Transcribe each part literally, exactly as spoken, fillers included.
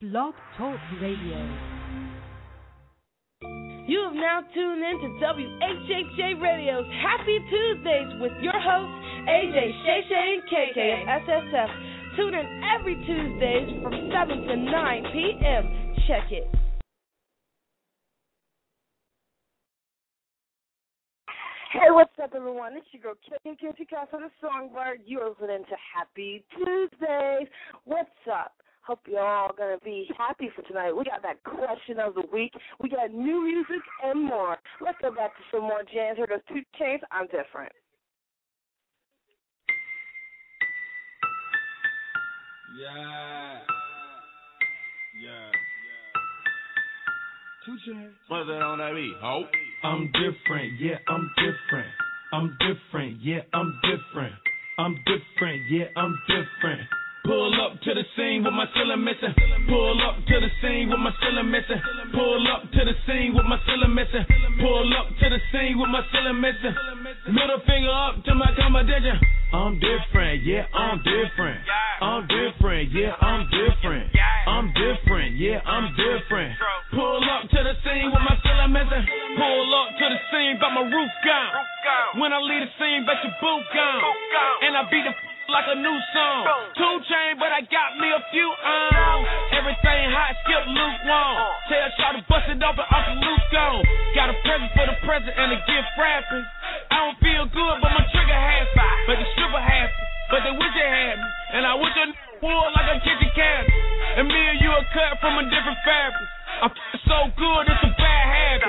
Blog Talk Radio. You have now tuned in to W H H A Radio's Happy Tuesdays with your hosts, A J, Shay Shay, and K K of S S F. Tune in every Tuesdays from seven to nine p.m. Check it. Hey, what's up, everyone? It's your girl, Kim Kimchi Castle, the Songbird. You're listening to Happy Tuesdays. What's up? Hope you're all going to be happy for tonight. We got that question of the week. We got new music and more. Let's go back to some more jams. Here goes Two Chainz, I'm Different. Yeah. Yeah. Two Chainz. What's that on that beat? Hope. I'm different, yeah, I'm different. I'm different, yeah, I'm different. I'm different, yeah, I'm different. Pull up to the scene with my ceiling missing. Pull up to the scene with my ceiling missing. Pull up to the scene with my ceiling missing. Pull up to the scene with my ceiling missing. Middle finger up to my competition. I'm different, yeah, I'm different. I'm different, yeah, I'm different. I'm different, yeah, I'm different. Pull up to the scene with my ceiling missing. Pull up to the scene, but my roof gone. When I leave the scene, bet your boot gone. And I beat the like a new song. Two Chainz, but I got me a few on. Everything hot, skip lukewarm. Tell y'all to bust it open, Uncle Luke gone. Got a present for the present and a gift wrapping. I don't feel good, but my trigger happy. But the stripper happy, but they wish they had me. And I wish I would like a kitchen cabinet. And me and you are cut from a different fabric. I'm so good, it's a bad habit.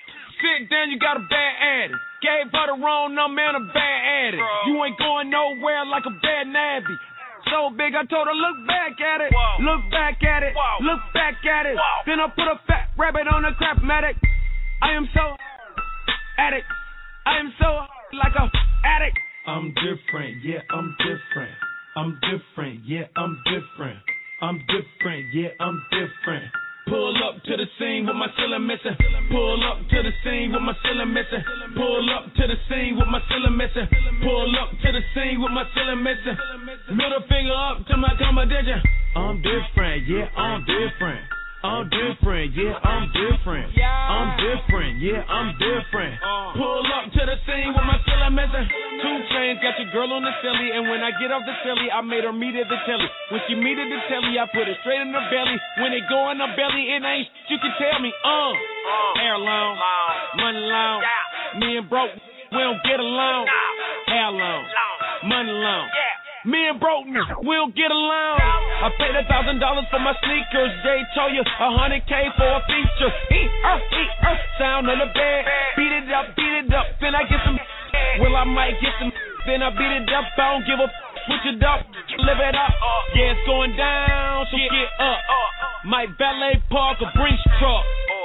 Sit down, you got a bad addict. Gave her the wrong number and a bad addict. You ain't going nowhere like a bad nabby. So big, I told her, look back at it. Whoa. Look back at it. Whoa. Look back at it. Whoa. Then I put a fat rabbit on a crap-matic. I am so addict. I am so like a addict. I'm different, yeah, I'm different. I'm different, yeah, I'm different. I'm different, yeah, I'm different. Pull up to the scene with my ceiling missing. Pull up to the scene with my ceiling missing. Pull up to the scene with my ceiling missing. Pull up to the scene with my ceiling missing. Middle finger up to my competition. I'm different, yeah, I'm different. I'm different, yeah, I'm different. I'm different, yeah, I'm different. Pull up to the scene with my ceiling missing. Two Chainz got your girl on the silly, and when I get off the silly, I made her meet at the telly. When she meet at the telly, I put it straight in her belly. When it go in her belly, it ain't sh- you can tell me, uh. Hair long, money long. Me and broke, we don't get along. Hair long, money long. Me and broke, we don't get along. I paid a thousand dollars for my sneakers. Jay told you a hundred K for a feature. Eat, earth, eat, earth, sound on the bed. Beat it up, beat it up, then I get some. Well, I might get some, then I beat it up. I don't give a f- switch it up, live it up. Yeah, it's going down, so get up. Might valet park or Brinks truck.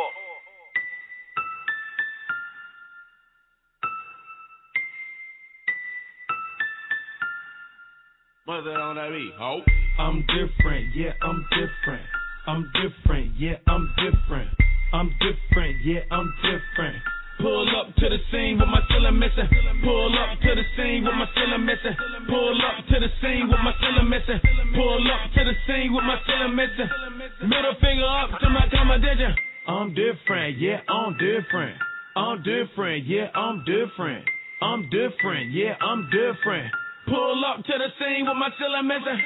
What's that on that beat? Hope. I'm different, yeah, I'm different. I'm different, yeah, I'm different. I'm different, yeah, I'm different. Pull up to the scene with my ceiling missing. Pull up to the scene with my ceiling missing. Pull up to the scene with my ceiling missing. Pull up to the scene with my ceiling missing. Middle finger up to my competition. I'm different, yeah, I'm different. I'm different, yeah, I'm different. I'm different, yeah, I'm different. Pull up to the scene with my ceiling missing.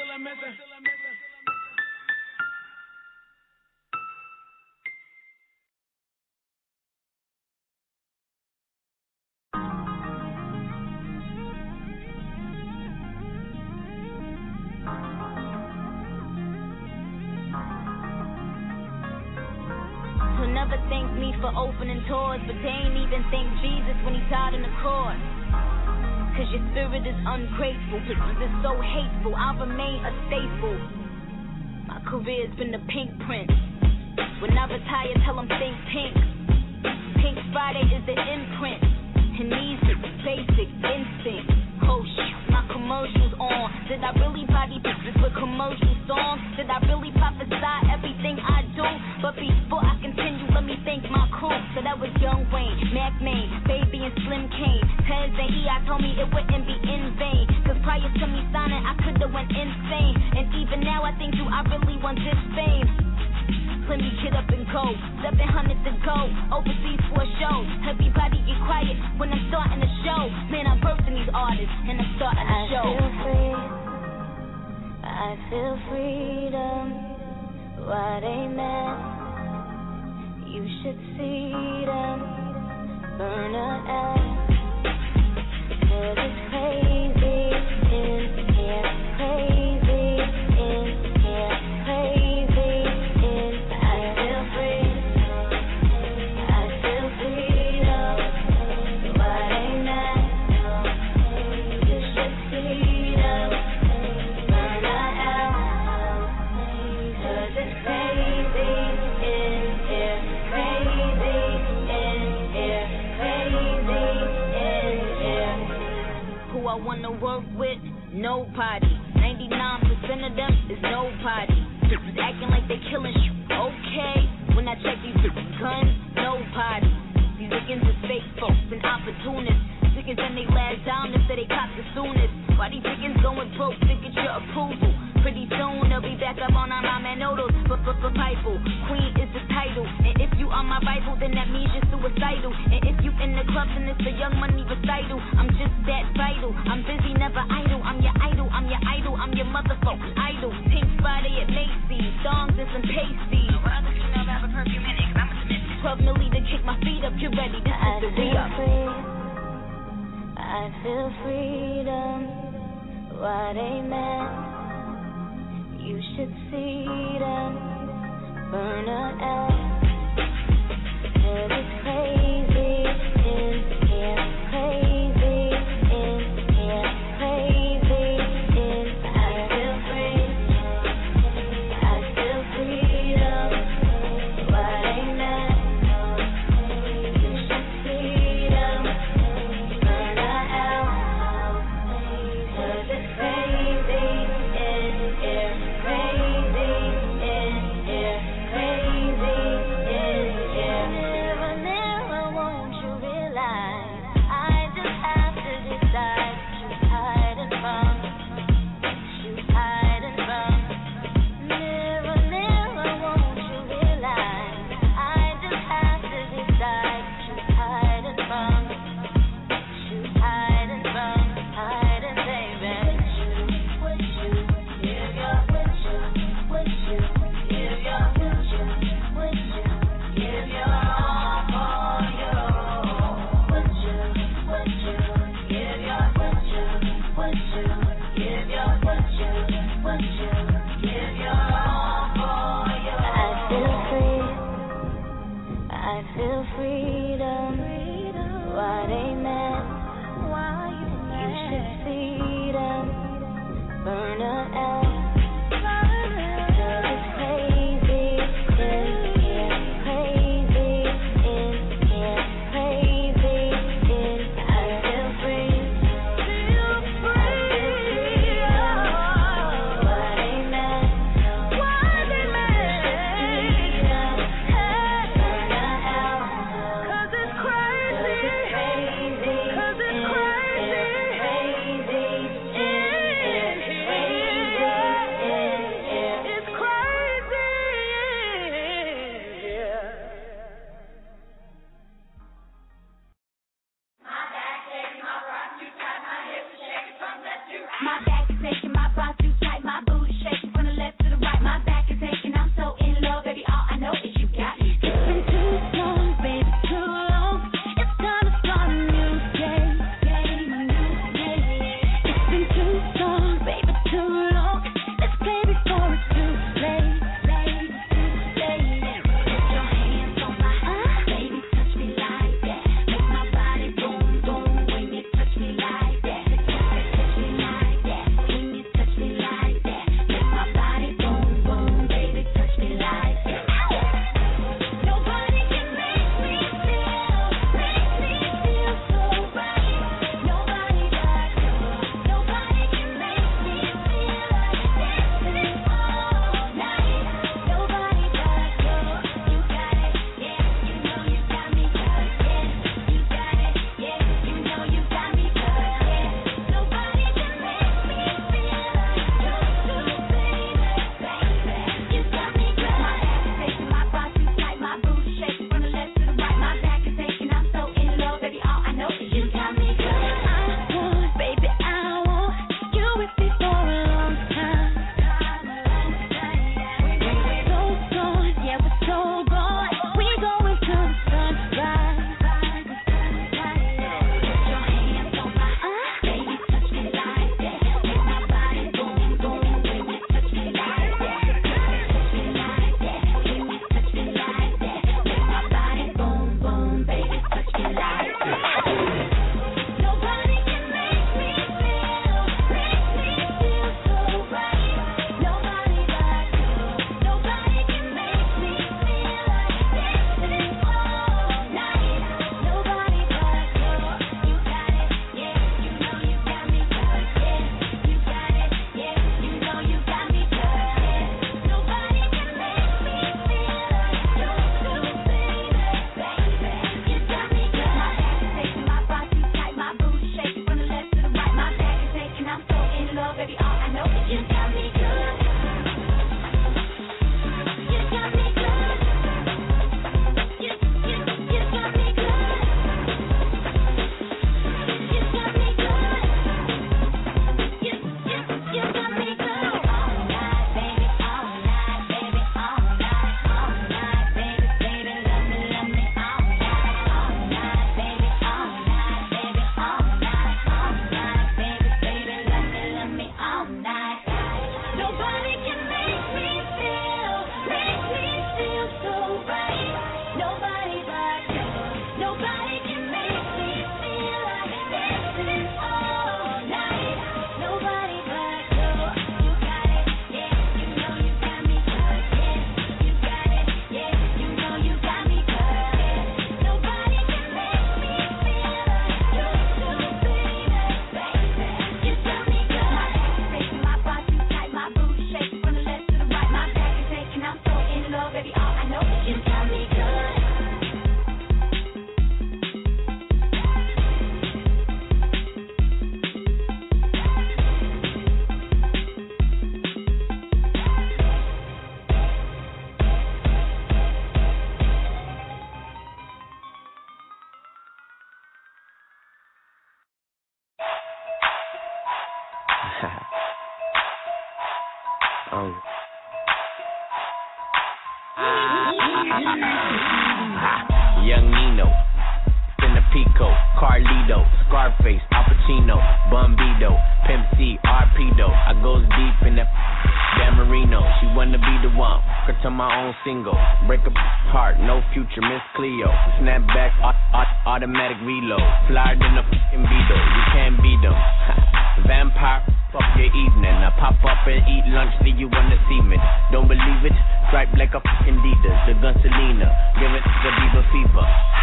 You'll never thank me for opening doors, but they ain't even thank Jesus when he died on the cross. Cause your spirit is ungrateful, cause it's so hateful, I'll remain a staple. My career's been the pink print. When I retire, tell them think pink. Pink Friday is the imprint. And these is basic instinct. Oh shit, my commercials on. Did I really body pictures with commercial songs? Did I really prophesy everything I do? But before I continue, let me thank my crew. So that was Young Wayne, Mac Main, Baby and Slim Kane. Tez and E I told me it wouldn't be in vain. Cause prior to me signing, I could've went insane. And even now I think, do I really want this fame? get up and go. Seven hundred to go, overseas for a show. Everybody get quiet when I'm starting the show. Man, I'm bursting these artists and I'm starting the show. I feel free, I feel freedom. What they meant, you should see them burn out. Cause it's crazy in here, crazy in here, crazy in. I feel free, I feel freedom. What they meant, you should see them burn out. Cause it's crazy in here, crazy in here, crazy in here. Who I wanna work with? Nobody. ninety-nine percent of them is nobody. Bitches acting like they killing sh- okay. When I check these guns, nobody. These niggas is fake folks and opportunists. Chickens and they last down and say they cop the soonest. Why these chickens going broke to get your approval? Pretty soon they'll be back up on our ramen noodles. But for for Bible, Queen is the title. And if you are my rival, then that means you're suicidal. And if you in the club, then it's a Young Money recital. I'm just that vital. I'm busy, never idle. I'm your idol. I'm your idol. I'm your motherfucking idol. Pink Friday at Macy's, songs and some pasties. What other female have a perfume in it? 'Cause I'm a submit. Twelve milli to kick my feet up. Get ready. This is the re-up. I feel freedom. What they meant, you should see them burn out. Cause it's crazy in here, crazy in here, crazy in. I feel free, I feel freedom. What they meant, you should see them burn out. Cause it's crazy in here, crazy in here, crazy in here. Never, never won't you realize I just have to decide who's hiding from, who's hiding from. Never, never won't you realize I just have to decide who's hiding from, who's hiding from, hiding, baby. With you, give your, with you, with you, give your, with you, with you, give your all for you. With you, with you, give your, with you, with you, give your, with you, with you, give your all for you. I feel free, I feel freedom. What they meant, you should see them burn out. Cause it's crazy in here, crazy in here, crazy in. I feel free, feel free. What they meant, what they meant, burn out. Cause it's crazy, cause it's crazy, crazy in here, crazy. Young Nino, in the Pico, Carlito, Scarface, Al Pacino, Bumbido, Pimp C, Arpedo. I goes deep in that Dan Marino. She wanna be the one, her to my own single. Break up heart, no future, Miss Cleo. Snap back, automatic reload. Flyer than a fucking Beetle, you can't beat them. Vampire, fuck your evening. I pop up and eat lunch, see you wanna see me. Don't believe it? Stripe like a fucking Adidas, the gun Selena. Give it the Bieber fever.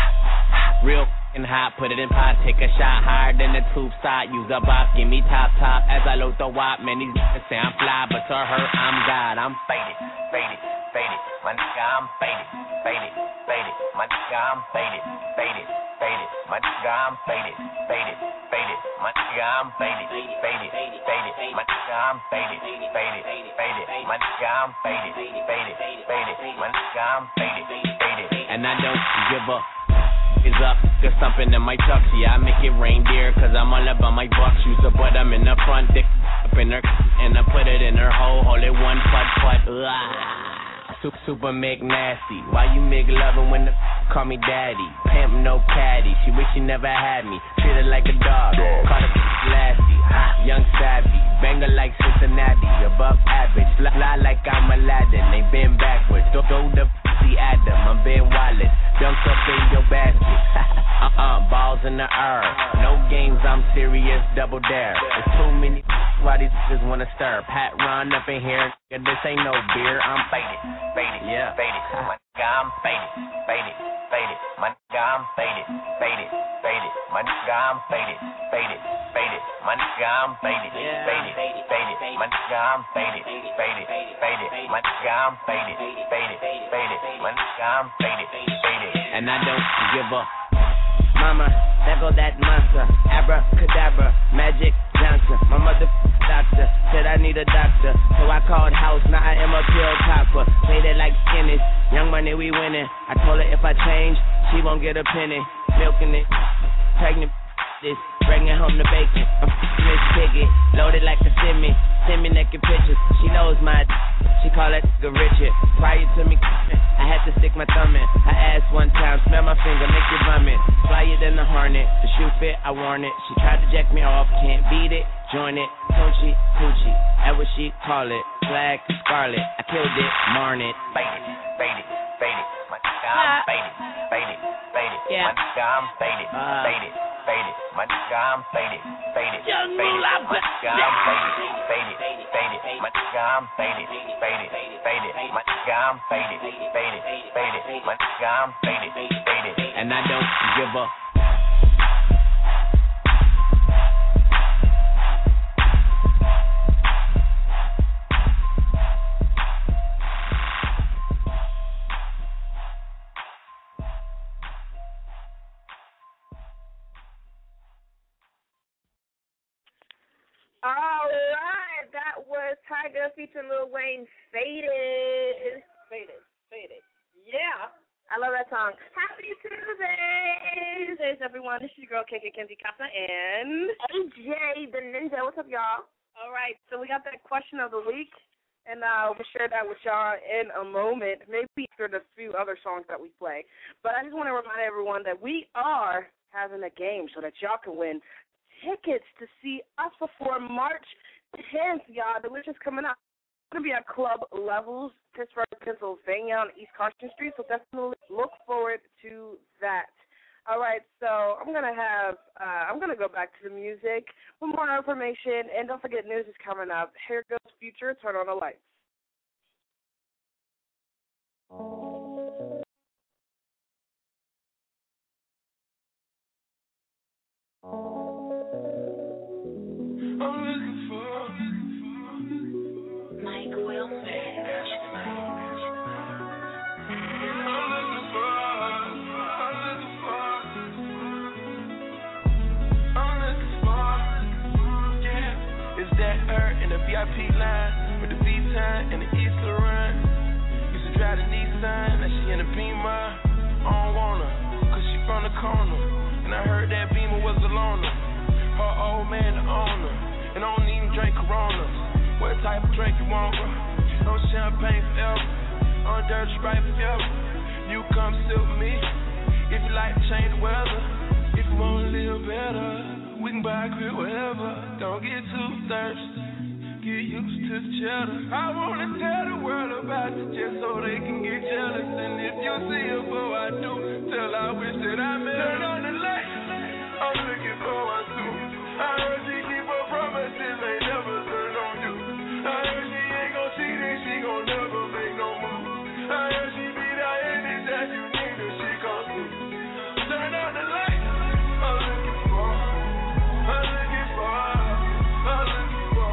Real f***ing hot, put it in pot, take a shot higher than the tube side. Use a box, give me top top as I load the wop. Man, these niggas say I'm fly, but to her, I'm God. I'm faded, faded, faded. My nigga, I'm faded, faded, faded. My nigga, I'm faded, faded, faded. My nigga, I'm faded, faded, faded. My nigga, I'm faded, faded, faded. My nigga, I'm faded, faded, faded. My nigga, I'm faded, faded, faded. My nigga, I'm faded, faded. And I don't give up. Is up, there's something in my truck. See, I make it reindeer, cause I'm all about my bucks. Use a butt, I'm in the front, dick up in her, and I put it in her hole, hold it one putt putt. Super, super make nasty. Why you make loving when the call me daddy? Pimp no caddy. She wish she never had me. Treat her like a dog. Call her lassie. Young savvy. Banger like Cincinnati. Above average. Fly, fly like I'm Aladdin. They been backwards. Throw, throw the pussy at them. I'm Ben Wallace. Dunked up in your basket. uh-uh. Balls in the air. No games. I'm serious. Double dare. There's too many. Why these just wanna stir? Pat run up in here. This ain't no beer. I'm faded. Faded. Yeah. Faded. My nigga, I'm faded. Faded. Faded. My nigga, I'm faded. Faded. Faded. My nigga, I'm faded. Faded. Faded. My nigga, I'm faded. Faded. Faded. My nigga, I'm faded. Faded. Faded. My nigga, I'm faded. Faded. Faded. My nigga, I'm faded. Faded. And I don't give a mama, there go that monster. Abracadabra, Magic Johnson. My mother doctor said I need a doctor, so I called house. Now I am a pill popper. Played it like skinny. Young money, we winning. I told her if I change, she won't get a penny. Milking it, pregnant this, bringing home the bacon. I'm f***ing Miss Piggy, loaded like a semi. Send me naked pictures. She knows my. She call that nigga Richard. Prior to me, I had to stick my thumb in. I asked one time, smell my finger, make it vomit. Fly it in the Hornet, the shoe fit, I worn it. She tried to jack me off, can't beat it. Join it, Tunchi, Poochie, that's what she call it. Black, Scarlet, I killed it, marn it. Faded, faded, faded. My nigga, I'm faded, faded, faded. My nigga, I'm faded, faded, faded. My nigga, I'm faded, faded, faded. My nigga, I'm faded, faded, faded. My nigga, I'm faded, faded, faded. My nigga, I'm faded, faded, faded. My nigga, I'm faded, faded. And I don't give a. All right, that was Tyga featuring Lil Wayne, Faded. Faded, Faded. Yeah, I love that song. Happy Tuesday. Tuesdays, everyone. This is your girl, K K Kenzie Casa, and A J, the Ninja. What's up, y'all? All right, so we got that question of the week, and uh, we'll share that with y'all in a moment, maybe after the few other songs that we play. But I just want to remind everyone that we are having a game so that y'all can win tickets to see us before March tenth, y'all. The list is coming up. It's going to be at Club Levels, Pittsburgh, Pennsylvania, on East Carson Street, so definitely look forward to that. All right, so I'm going to have, uh, I'm going to go back to the music for more information, and don't forget, news is coming up. Here goes Future, turn on the lights. V I P line with the V-Time and the Easter run. Used to drive the Nissan, now she in the Beamer. I don't want her, cause she from the corner. And I heard that Beamer was a loner. Her old man the owner. And I don't even drink Coronas. What type of drink you want, bro? No champagne forever. on dirt stripe forever. You come sit with me, if you like to change the weather. If you wanna live better, we can buy a crib wherever. Don't get too thirsty, get used to the cheddar. I wanna tell the world about you just so they can get jealous. And if you see her before I do, tell her I wish that I met her. Turn on the light, I'm looking for one too. I heard she keep her promises, ain't never turn on you. I heard she ain't gon' cheat and she gon' never make no move. I heard she be that any that you need her, she come through. Turn on the light, I'm looking for, I'm looking for, I'm looking for.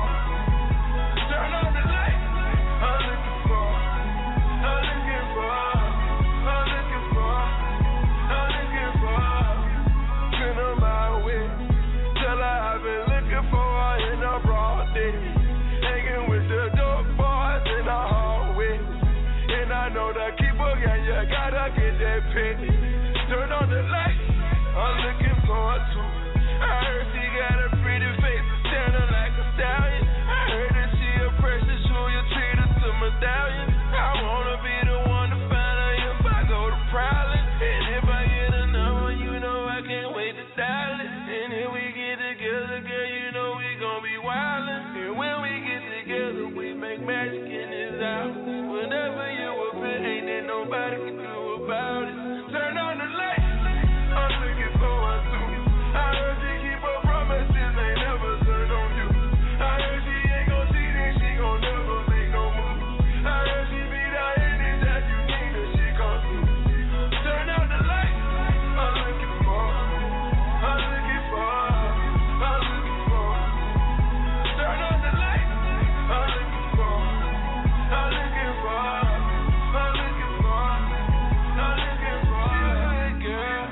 Turn on the light, I'm looking for, I'm looking for, I'm looking for, I'm looking for. Send her my way, tell her I've been looking for her in a broad day. Hanging with the dope boys in the hallway. And I know the keeper, yeah, you gotta get that penny. Turn on the light, I'm looking for her too. I heard she got a pretty face, standing like a stallion. I heard that she a precious jewel, you treat her to medallion. I wanna be the one to find her if I go to prowling. And if I get a number, you know I can't wait to dial it. And if we get together, girl, you know we gon' be wildin'. And when we get together, we make magic in this house. Whenever you a fit, ain't there nobody can do about it. Turn on the light, I'm looking for one too. I heard she keep her promises, ain't never turn on you. I heard she ain't gon' cheat and she gon' never make no move. I heard she be that any that you need her, she come through. Turn on the light, I'm looking for, I'm looking for, I'm looking for. Turn on the light, I'm looking for, I'm looking for, I'm looking for, I'm looking for. She a good girl,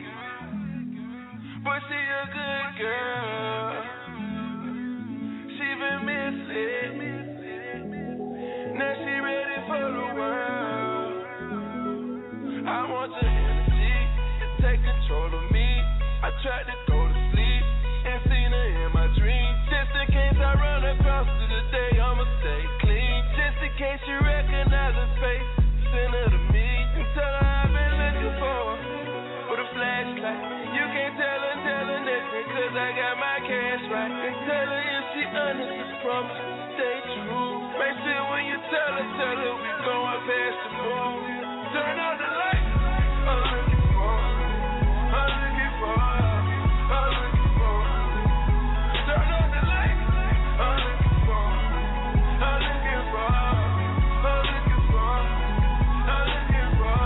but she a good girl. She been missing, now she ready for the world. I want your energy to take control of me. I tried to go to sleep and seen her in my dreams. Just in case I run across her today, I'ma stay clean. Just in case you recognize her face, send her to me and tell her I've been looking for her with a flashlight. You can't tell her, tell her nothing, cause I got my cash right. And tell her if she honest, just promise, stay true. Make sure when you tell her, tell her we going past the moon. Turn on the light, I'm looking for, I'm looking for, I'm looking for. Turn on the light, I'm looking for, I'm looking for, I'm looking for, I'm looking for.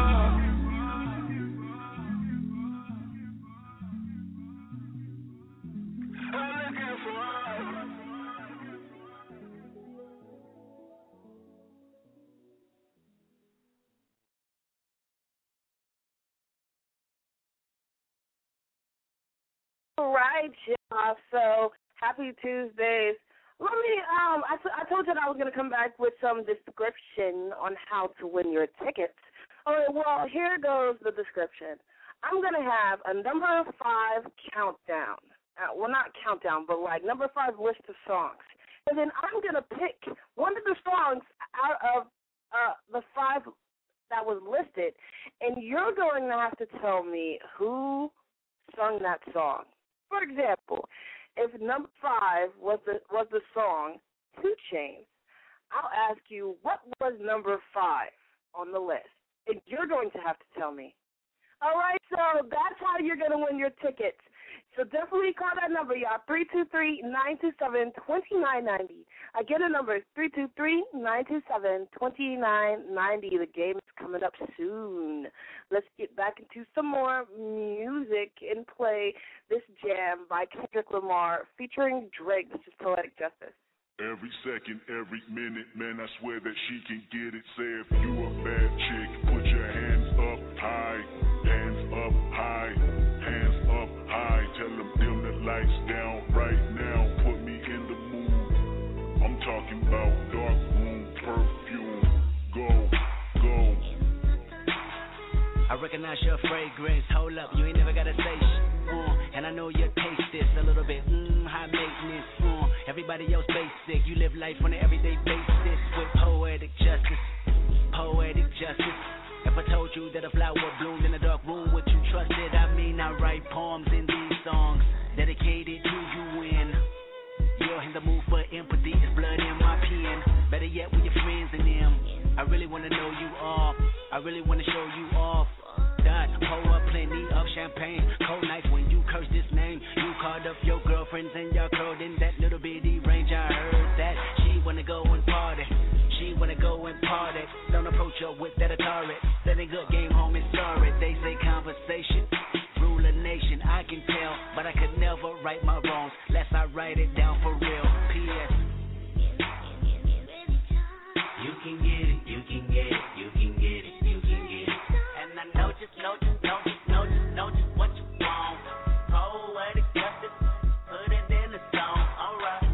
I'm looking for. All right, y'all. So happy Tuesdays. Let me. Um, I, t- I told you that I was going to come back with some description on how to win your tickets. All right. Well, here goes the description. I'm going to have a number five countdown. Uh, well, not countdown, but like number five list of songs, and then I'm going to pick one of the songs out of uh, the five that was listed, and you're going to have to tell me who sung that song. For example, if number five was the was the song Two Chainz, I'll ask you what was number five on the list, and you're going to have to tell me. All right, so that's how you're going to win your tickets. So definitely call that number, y'all, three two three, nine two seven, two nine nine zero. Again, the number is three two three, nine two seven, two nine nine zero. The game is coming up soon. Let's get back into some more music and play this jam by Kendrick Lamar featuring Drake. This is Poetic Justice. Every second, every minute, man, I swear that she can get it. Say if you a bad chick, put your hands up high, hands up high, hands up high. Tell them dim the lights down right now, put me in the mood. I'm talking about dark room perfume. Go, go. I recognize your fragrance. Hold up, you ain't never gotta say shit. Uh, and I know you taste this a little bit. Mmm, high maintenance. Uh, everybody else basic. You live life on an everyday basis with poetic justice. poetic justice. If I told you that a flower bloomed in a dark room, would you trust it? I mean, I write poems in these songs dedicated to you when you're in the mood for empathy. It's blood in my pen. Better yet, with your friends and them. I really wanna know you all. I really wanna show you off. Dot, pour up plenty of champagne. Cold nights when you curse this name. You called up your girlfriends and y'all curled in that little bitty range. I heard that she wanna go and party. She wanna go and party. Don't approach her with that Atari. That ain't good, game home and sorry. They say conversation rule a nation. I can tell, but I could never right my wrongs lest I write it down for real. P S You can get it, you can get it, you can get it, you can get it. And I know just, know just, know just, know just, know just what you want. Poetic justice, put it in the song, alright.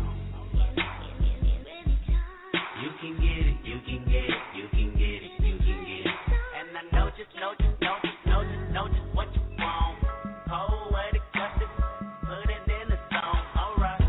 You can get it, you can get it, you can get it, you can get it. And I know just, know just, know just, know just, know just what you want. Poetic justice, put it in the song, alright.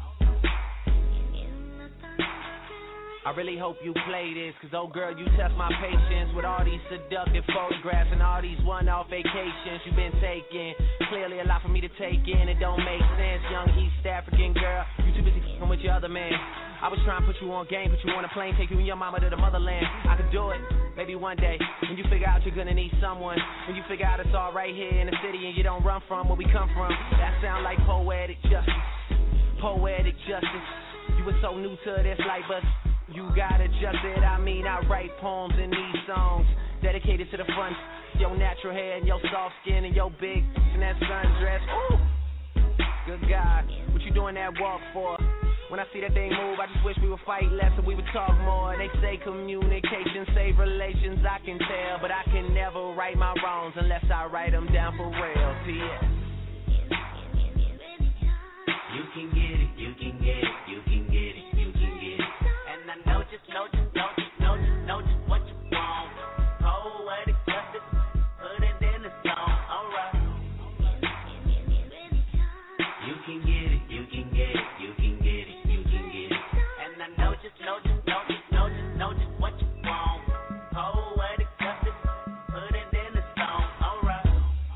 I really hope you play this, cause oh girl, you test my patience with all these seductive photographs and all these one-off vacations you've been taking. Clearly a lot for me to take in, it don't make sense. Young East African girl, you too busy f***ing with your other man. I was trying to put you on game, put you on a plane, take you and your mama to the motherland. I could do it, maybe one day, when you figure out you're gonna need someone. When you figure out it's all right here in the city and you don't run from where we come from. That sound like poetic justice, poetic justice. You were so new to this life, but you got adjusted. I mean, I write poems in these songs dedicated to the front, your natural hair and your soft skin and your big and that sundress. Ooh, good God, what you doing that walk for? When I see that thing move, I just wish we would fight less and we would talk more. They say communication save relations, I can tell, but I can never right my wrongs unless I write them down for real. P S You can get it, you can get it, you can get it, you can get it. And I know just, know just, know just, know just, know just what you want. Poetic justice, put it in the song, alright. You can get it, you can get it, you can get it, you can get it. And I know just, know just, know just, know just, know just what you want. Poetic justice, put it in the song, alright.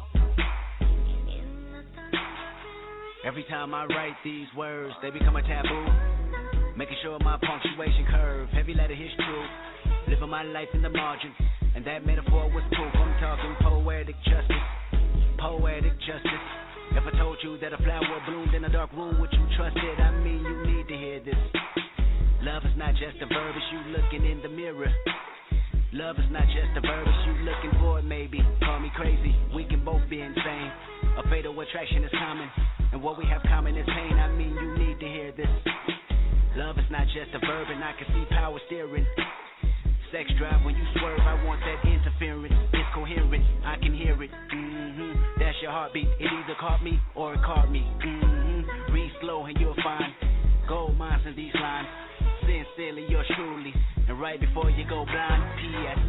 Every time I write these words, they become a taboo. Making sure my punctuation curve, heavy letter hits true. Living my life in the margin, and that metaphor was proof. I'm talking poetic justice, poetic justice. If I told you that a flower bloomed in a dark room, would you trust it? I mean, you need to hear this. Love is not just a verb, it's you looking in the mirror. Love is not just a verb, it's you looking for it maybe. Call me crazy, we can both be insane. A fatal attraction is common, and what we have common is pain. I mean, you need to hear this. Love is not just a verb, and I can see power steering. Sex drive when you swerve, I want that interference. It's coherent, I can hear it. Mm-hmm. That's your heartbeat. It either caught me or it caught me. Mm-hmm. Read slow and you'll find gold mines in these lines. Sincerely, yours truly. And right before you go blind, P S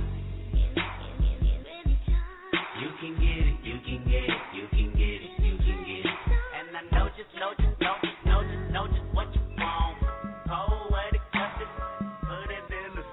You can get it, you can get it, you can get it, you can get it. And I know just, know just, know just, know just, know just what you want. Poetic justice, put it in the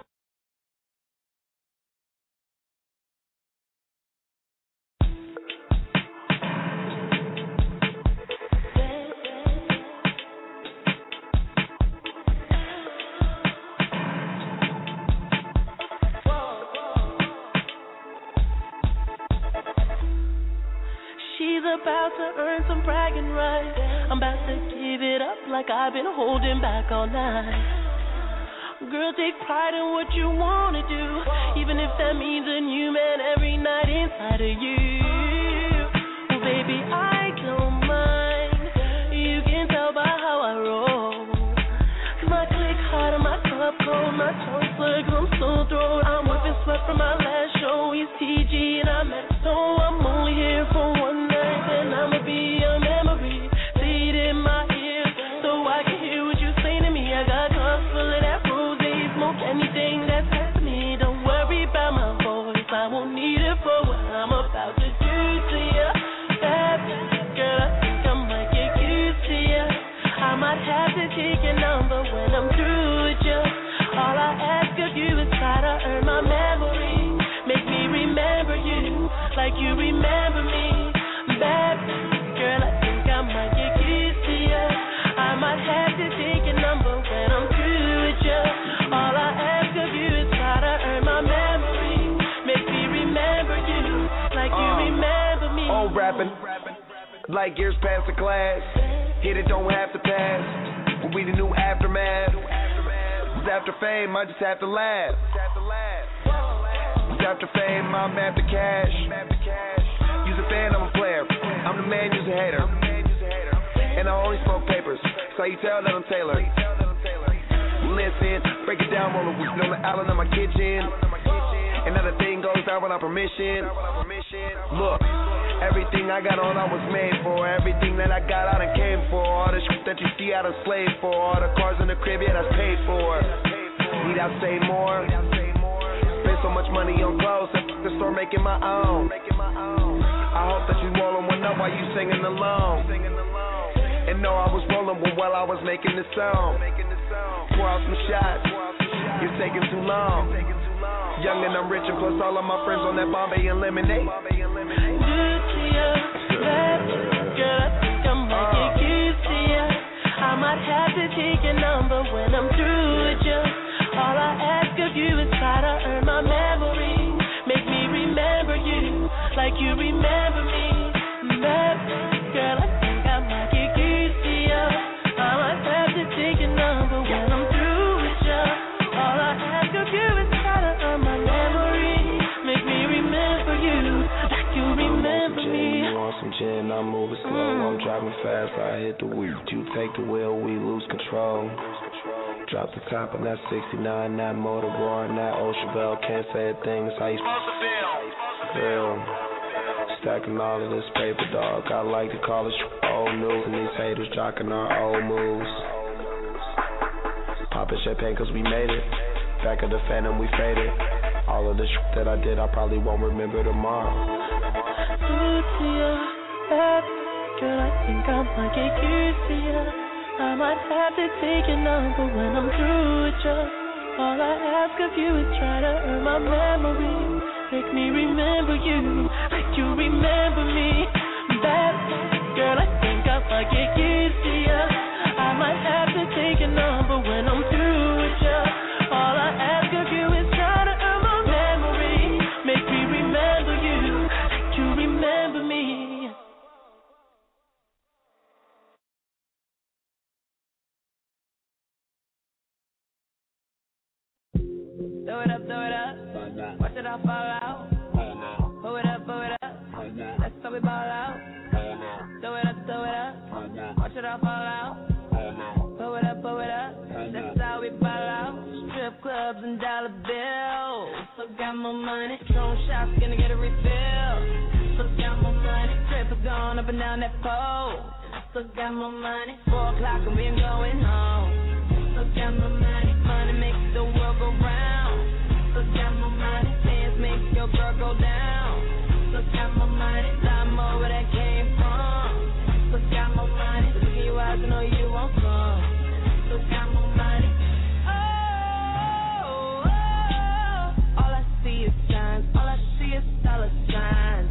She's about to earn some bragging rights. I'm about to give it up like I've been holding back all night. Girl, take pride in what you wanna do, even if that means a new man every night inside of you. Well, baby, I don't mind. You can tell by how I roll. My click hard and my cup cold, my tongue slur 'cause I'm so thrown. I'm whipping sweat from my last show. He's T G and I'm at so I'm only here for one night, and I'ma be a memory. Say it in my ear so I can hear what you say to me. I got cups full of that rose, smoke anything that's happening. Don't worry about my voice, I won't need it for what I'm about to do to you. Bad girl, I think I might get used to you. I might have to take your number when I'm through with you. All I ask of you is try to earn my memory. like you remember me. Bad girl, I think I might get used to you. I might have to take your number when I'm through with you. All I ask of you is try to earn my memory. Make me remember you like you uh, remember me. Old rapping, like years past the class. Hit it, don't have to pass. We'll be the new aftermath. It's after fame, I just have to laugh. It's after fame, I'm after cash. You's a fan, I'm a player. I'm the man, you's a hater. And I only smoke papers, so you tell that I'm tailored. Listen, break it down, roll a week on the island of my kitchen. Another thing goes down without permission. Look, everything I got on I was made for. Everything that I got I done came for. All the shit that you see I done slaved for. All the cars in the crib, yeah, that's paid for. Need I say more? Spend so much money on clothes, I the store making my own. I hope that you rolling one up while you singing along. And know I was rolling one while I was making this song. Pour out some shots, you're taking too long. Young and I'm rich and plus all of my friends on that Bombay and lemonade. Good to you, bad girl, I think I might get used to you. I might have to take your number when I'm through with you. All I ask of you is try to earn my memory. Make me remember you like you remember me. Bad girl, I think I might get used to you. I might have to take your number when I'm through with you. All I ask of you is try to earn my memory. Make me remember you like you remember me. You want some gin, I'm moving slow. Mm. I'm driving fast, I hit the wheel. You take the wheel, we lose control. Drop the top of that sixty-nine, that motor roaring, that old Chevelle. Can't say a thing, it's how you feel. Stacking all of this paper, dog. I like to call it old news, and these haters jocking our old moves. Popping champagne cause we made it. Back of the Phantom, we faded. All of the shit that I did, I probably won't remember tomorrow. Good to you, bad girl, I think I might get used to you. I might have to take your number when I'm through with you. All I ask of you is try to earn my memory. Make me remember you like you remember me. Bad girl, I think I might get used to you. I might have to take your number when I'm through with you. All I ask of you is try to earn my memory. Make me remember you like you remember me. Throw it up, throw it up. Watch it all fall out. Pull it up, pull it up. That's how we ball out. Throw it up, throw it up. Watch it all fall out. Pull it up, pull it up. That's how we ball out. Strip clubs and dollar bills. So got my money. Strong shots, gonna get a refill. So got my money. Trippers gone up and down that pole. So got my money. Four o'clock and we ain't going home. So got my money. Money makes the world go round. So got my money. Dance makes your girl go down. So got my money. Lot more where that came from. So got my money. Look in your eyes, I know you want some. So got my money. Oh, oh, all I see is signs. All I see is dollar signs.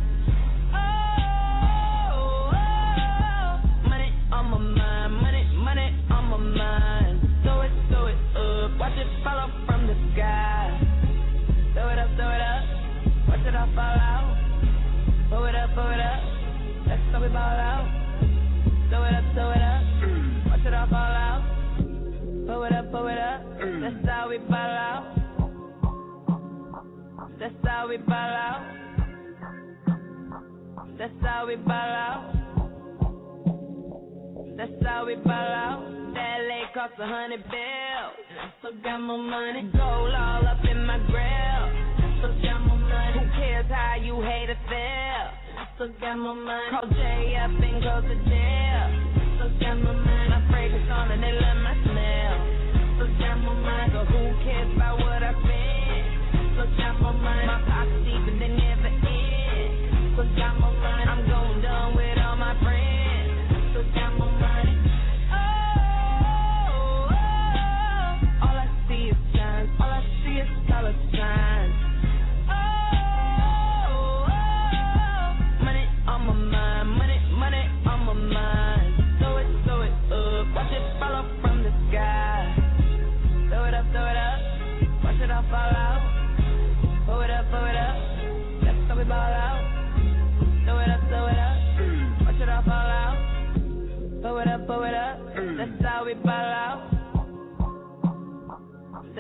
Oh, oh, money on my mind. Money, money on my mind. Throw it, throw it up. Watch it fall off from the sky. Throw it up, throw it up. Watch it all fall out. Pull it up, pull it up. That's how we ball out. Throw it up, throw it up. Watch it all fall out. Pull it up, pull it up. That's how we ball out. That's how we ball out. That's how we ball out. That's how we ball out. That lake cost a hundred bills. So got my money. Gold all up in my grill. So got my money. Who cares how you hate or feel? So got my money. Call J up and go to jail. So got my money. My fragrance on and they love my smell. So got my money. So who cares about what I spend? So got my money. My pockets deep and they never end. So got my money. I'm going dumb with all my friends. So got my money. Oh, oh, all I see is signs. All I see is dollar signs. Oh, oh,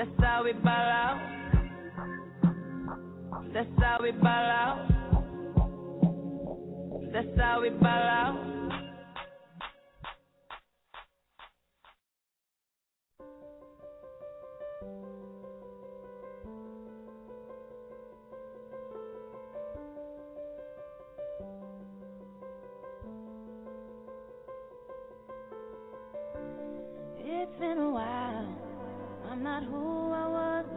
That's how we ball out. That's how we ball out. That's how we ball out. It's been a while, I'm not who I was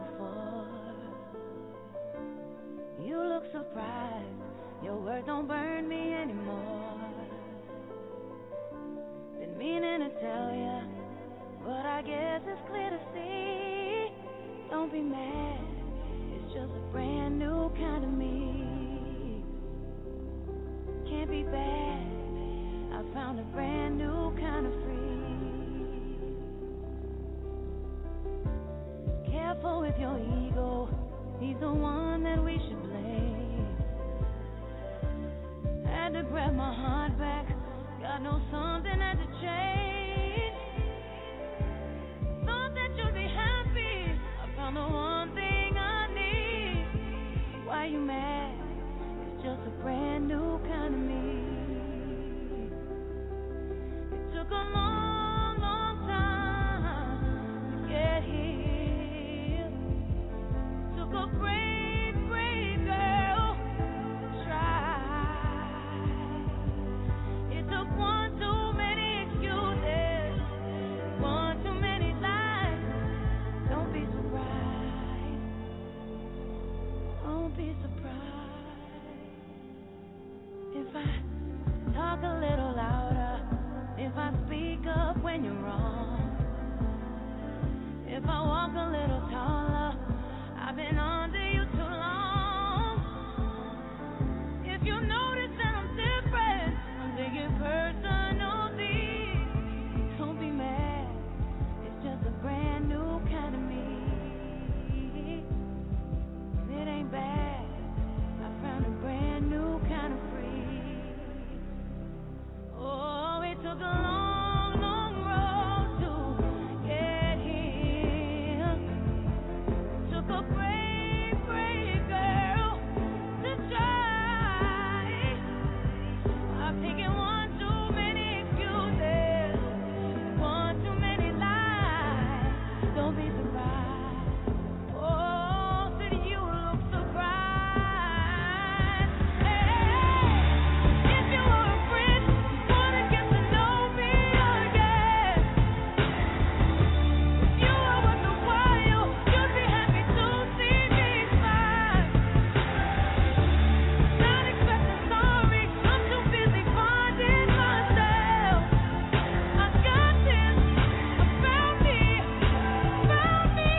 before. You look surprised, your words don't burn me anymore. Been meaning to tell ya, but I guess it's clear to see. Don't be mad, it's just a brand new kind of me. Can't be bad, I found a brand new kind of free. Careful with your ego, he's the one that we should blame. Had to grab my heart back, God knows something had to change. Thought that you'd be happy, I found the one thing I need. Why you mad? It's just a brand new kind of me. It took a long, long time to get here. A brave, brave girl try. It took one too many excuses, one too many lies. Don't be surprised. Don't be surprised if I talk a little louder, if I speak up when you're wrong, if I walk a little taller. I've been under you too long. If you notice that I'm different, I'm taking personally. Don't be mad, it's just a brand new kind of me. It ain't bad, I found a brand new kind of free. Oh, it took a long, long road to get here. Took a brave, brave girl to try. I've taken one too many excuses, one too many lies. Don't be surprised. Oh, that you look surprised. Hey, if you were a friend, wanna get to know me again. If you were worth a while, you'd be happy to see me smile. Not expecting sorry, I'm too busy finding myself. I got this, I found me, found me.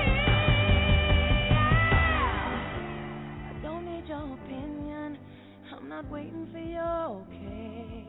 I don't need your opinion, I'm not waiting for your okay.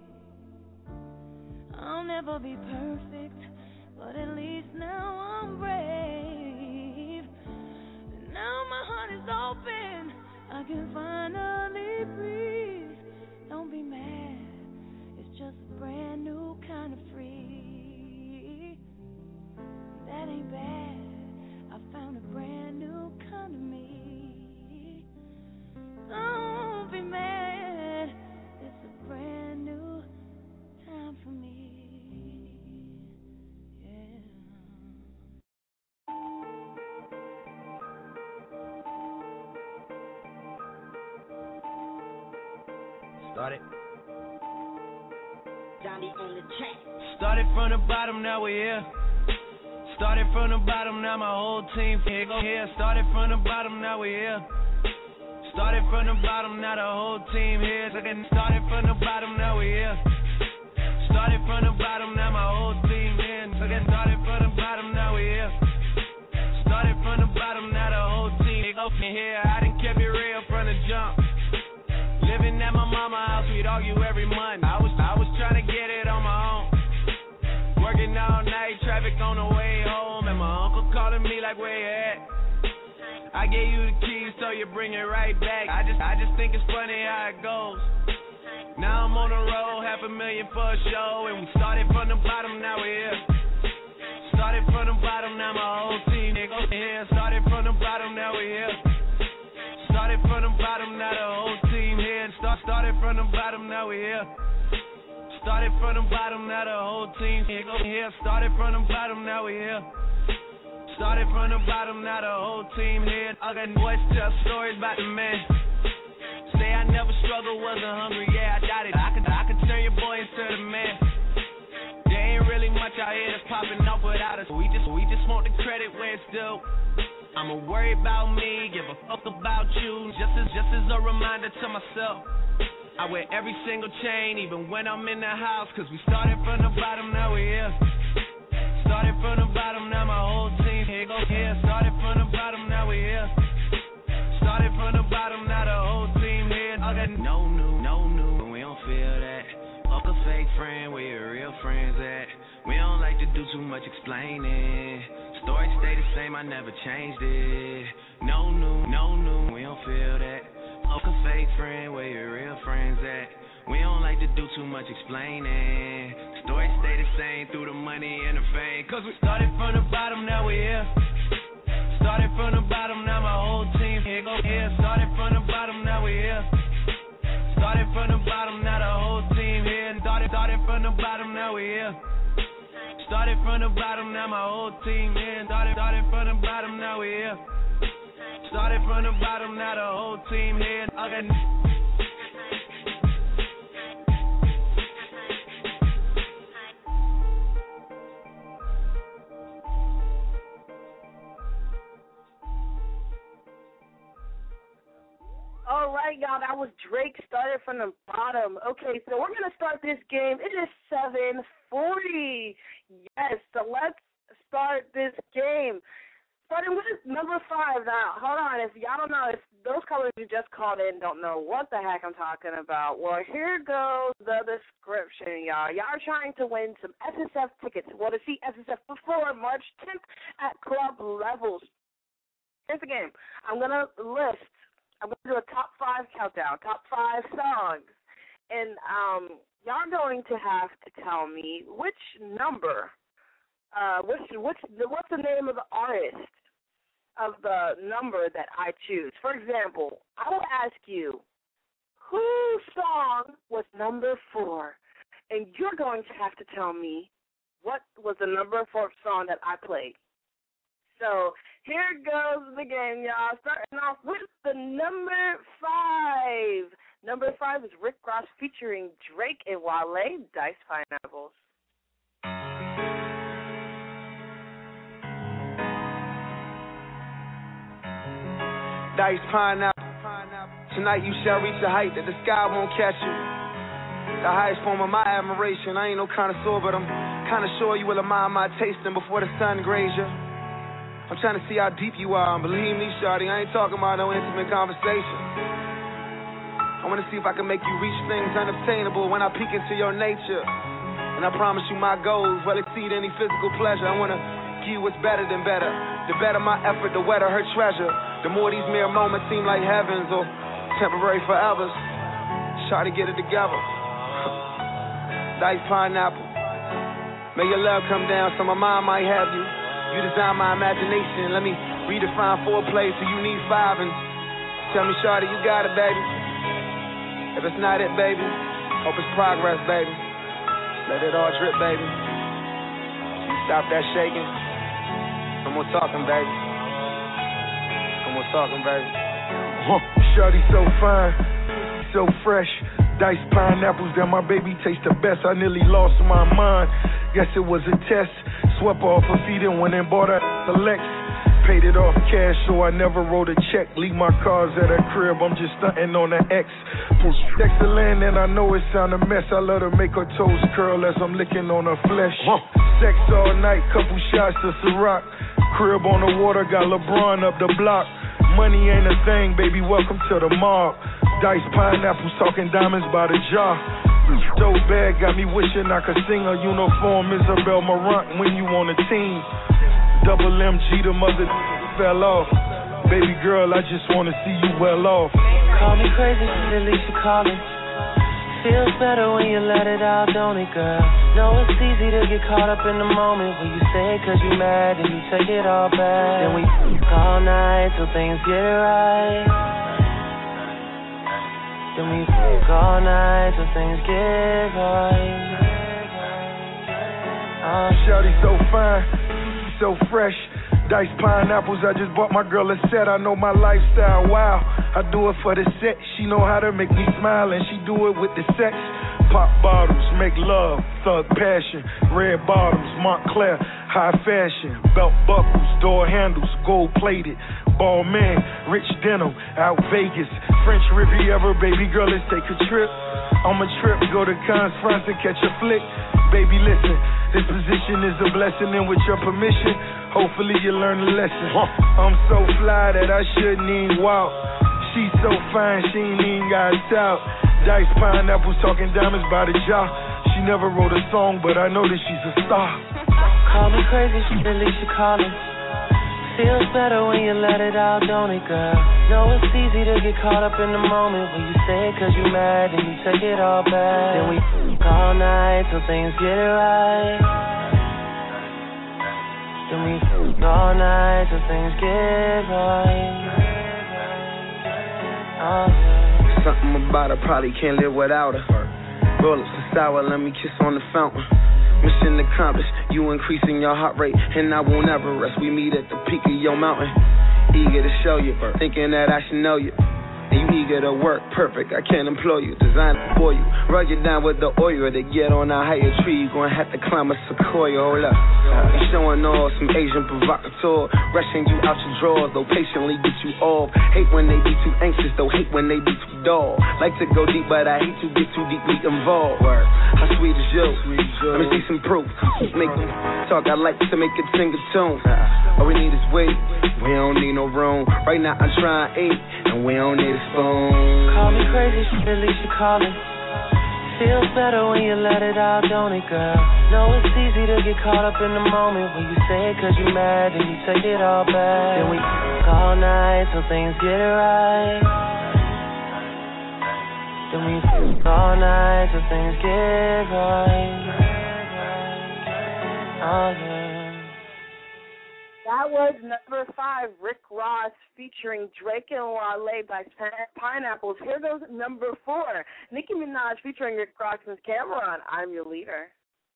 I'll never be perfect, but at least now I'm brave. Now my heart is open, I can finally breathe. Don't be mad, it's just a brand new kind of free. That ain't bad, I found a brand new kind of me. Don't be mad, it's a brand new time for me. Yeah. Started. Johnny on the track. Started from the bottom, now we're here. Started from the bottom, now my whole team here. Go here. Started from the bottom, now we're here. Started from the bottom, now the whole team here. Started from the bottom, now we're here. Started from the bottom, now my whole team here. Started from the bottom, now we're here. Started from the bottom, now the whole team here. I done kept it real from the jump. Living at my mama's house, we'd argue every month. I was I was trying to get it on my own. Working all night, traffic on the way home, and my uncle calling me like, where you at? I gave you the keys, so you bring it right back. I just I just think it's funny how it goes. Now I'm on the road, half a million for a show, and we started from the bottom, now we're here. Started from the bottom, now my whole team, nigga. here. Started from the bottom, now we here. Started from the bottom, now the whole team here. Start, started from the bottom, now we here. Started from the bottom, now the whole team here. Go here. Started from the bottom, now we here. Started from the bottom, now the whole team here. I got boys tell stories about the man. Say I never struggled, wasn't hungry, yeah, I doubt it. I could, I could turn your boy into the man. There ain't really much out here that's popping off without us. We just, we just want the credit where it's due. I'ma worry about me, give a fuck about you. Just as, just as a reminder to myself. I wear every single chain, even when I'm in the house. Cause we started from the bottom, now we here. Started from the bottom, now my whole team here. Go here. Started from the bottom, now we here. Started from the bottom, now the whole team here. I got no new, no new, we don't feel that. Fuck a fake friend, where your real friends at? We don't like to do too much explaining. Story stay the same, I never changed it. No new, no new, we don't feel that. Fuck a fake friend, where your real friends at? We don't like to do too much explaining. Story stay the same through the money and the fame. Cause we started from the bottom, now we here. Started from the bottom, now my whole team here. Go here. Started from the bottom, now we here. Started from the bottom, now the whole team here. Started, started from the bottom, now we here. Started from the bottom, now my whole team here. Started, started from the bottom, now we here. Started from the bottom, now the whole team here. I got All right, y'all, that was Drake, Started from the Bottom. Okay, so we're going to start this game. It is seven forty. Yes, so let's start this game. Starting with number five. Now, hold on. If y'all don't know, if those colors you just called in don't know what the heck I'm talking about, well, here goes the description, y'all. Y'all are trying to win some S S F tickets. Well, to see S S F before March tenth at club levels. Here's the game. I'm going to list. I'm going to do a top five countdown, top five songs. And um, y'all are going to have to tell me which number, uh, which, which, what's the name of the artist of the number that I choose. For example, I will ask you, whose song was number four? And you're going to have to tell me what was the number four song that I played. So here goes the game, y'all. Starting off with the number five. Number five is Rick Ross featuring Drake and Wale, Diced Pineapples. Diced pineapple. Tonight you shall reach a height that the sky won't catch you. The highest form of my admiration. I ain't no connoisseur, but I'm kinda sure you will admire my tasting before the sun grazes you. I'm trying to see how deep you are, and believe me, shawty, I ain't talking about no intimate conversation. I want to see if I can make you reach things unobtainable when I peek into your nature. And I promise you my goals will exceed any physical pleasure. I want to give you what's better than better. The better my effort, the wetter her treasure. The more these mere moments seem like heavens or temporary forevers. Shawty, get it together. Diced pineapple. May your love come down so my mind might have you. You design my imagination. Let me redefine foreplay so you need five. And tell me, shawty, you got it, baby. If it's not it, baby, hope it's progress, baby. Let it all drip, baby. Stop that shaking. No more talking, baby. No more talking, baby. Huh. Shawty so fine, so fresh. Diced pineapples that my baby tastes the best. I nearly lost my mind. Guess it was a test. Swept off her feet and went and bought her a Lex. Paid it off cash, so I never wrote a check. Leave my cars at her crib, I'm just stunting on the X. Push excellent, and I know it sound a mess. I let her make her toes curl as I'm licking on her flesh. Huh. Sex all night, couple shots to Ciroc. Crib on the water, got LeBron up the block. Money ain't a thing, baby, welcome to the mob. Diced pineapples, talking diamonds by the jar. Dope bag got me wishing I could sing a uniform Isabel Marant when you on the team. Double M G, the mother fell off. Baby girl, I just wanna see you well off. Call me crazy, Alicia calling. Feels better when you let it out, don't it, girl? Know it's easy to get caught up in the moment when you say it cause you mad and you take it all back. Then we f*** all night till things get right. Then we f*** all night till things get right. Uh, Shawty so fine, so fresh. Diced pineapples, I just bought my girl a set. I know my lifestyle, wow. I do it for the set. She know how to make me smile and she do it with the sex. Pop bottles, make love, thug passion. Red bottoms, Montclair, high fashion. Belt buckles, door handles, gold plated. Ball man, rich denim, out Vegas. French Riviera, baby girl, let's take a trip. On my trip, go to Cannes, France and catch a flick. Baby, listen, this position is a blessing and with your permission, hopefully you learn a lesson. I'm so fly that I shouldn't even walk. She's so fine, she ain't even got a tout. Diced pineapples, talking diamonds by the jar. She never wrote a song, but I know that she's a star. Call me crazy, she at least you calling. Feels better when you let it out, don't it, girl? Know it's easy to get caught up in the moment when you say it cause you mad and you take it all back. Then we f*** all night till things get right. Then we f*** all night till things get right. Oh, yeah. Something about her, probably can't live without her. Roll up some sour, let me kiss on the fountain. Mission accomplished, you increasing your heart rate, and I won't ever rest. We meet at the peak of your mountain, eager to show you, thinking that I should know you. And you eager to work, perfect, I can't employ you. Designed for you, rug you down with the oil to get on a higher tree. You gonna have to climb a sequoia, hold up. You showing off some Asian provocateur, rushing you out your drawers, though patiently get you off. Hate when they be too anxious, though hate when they be too dull. Like to go deep, but I hate to get too deeply involved. How sweet is you? Let me see some proof. Make them talk, I like to make it sing a tune. All we need is weight, we don't need no room. Right now I'm trying to eat, and we don't need a spoon. Call me crazy, at least you calling. Feels better when you let it out, don't it, girl? Know it's easy to get caught up in the moment when you say it cause you mad and you take it all back. Then we f*** all night till things get right. Then we f*** all night till things get right. Oh, yeah. That was number five, Rick Ross featuring Drake and Wale by Pineapples. Here goes number four, Nicki Minaj featuring Rick Ross and Cameron, I'm Your Leader.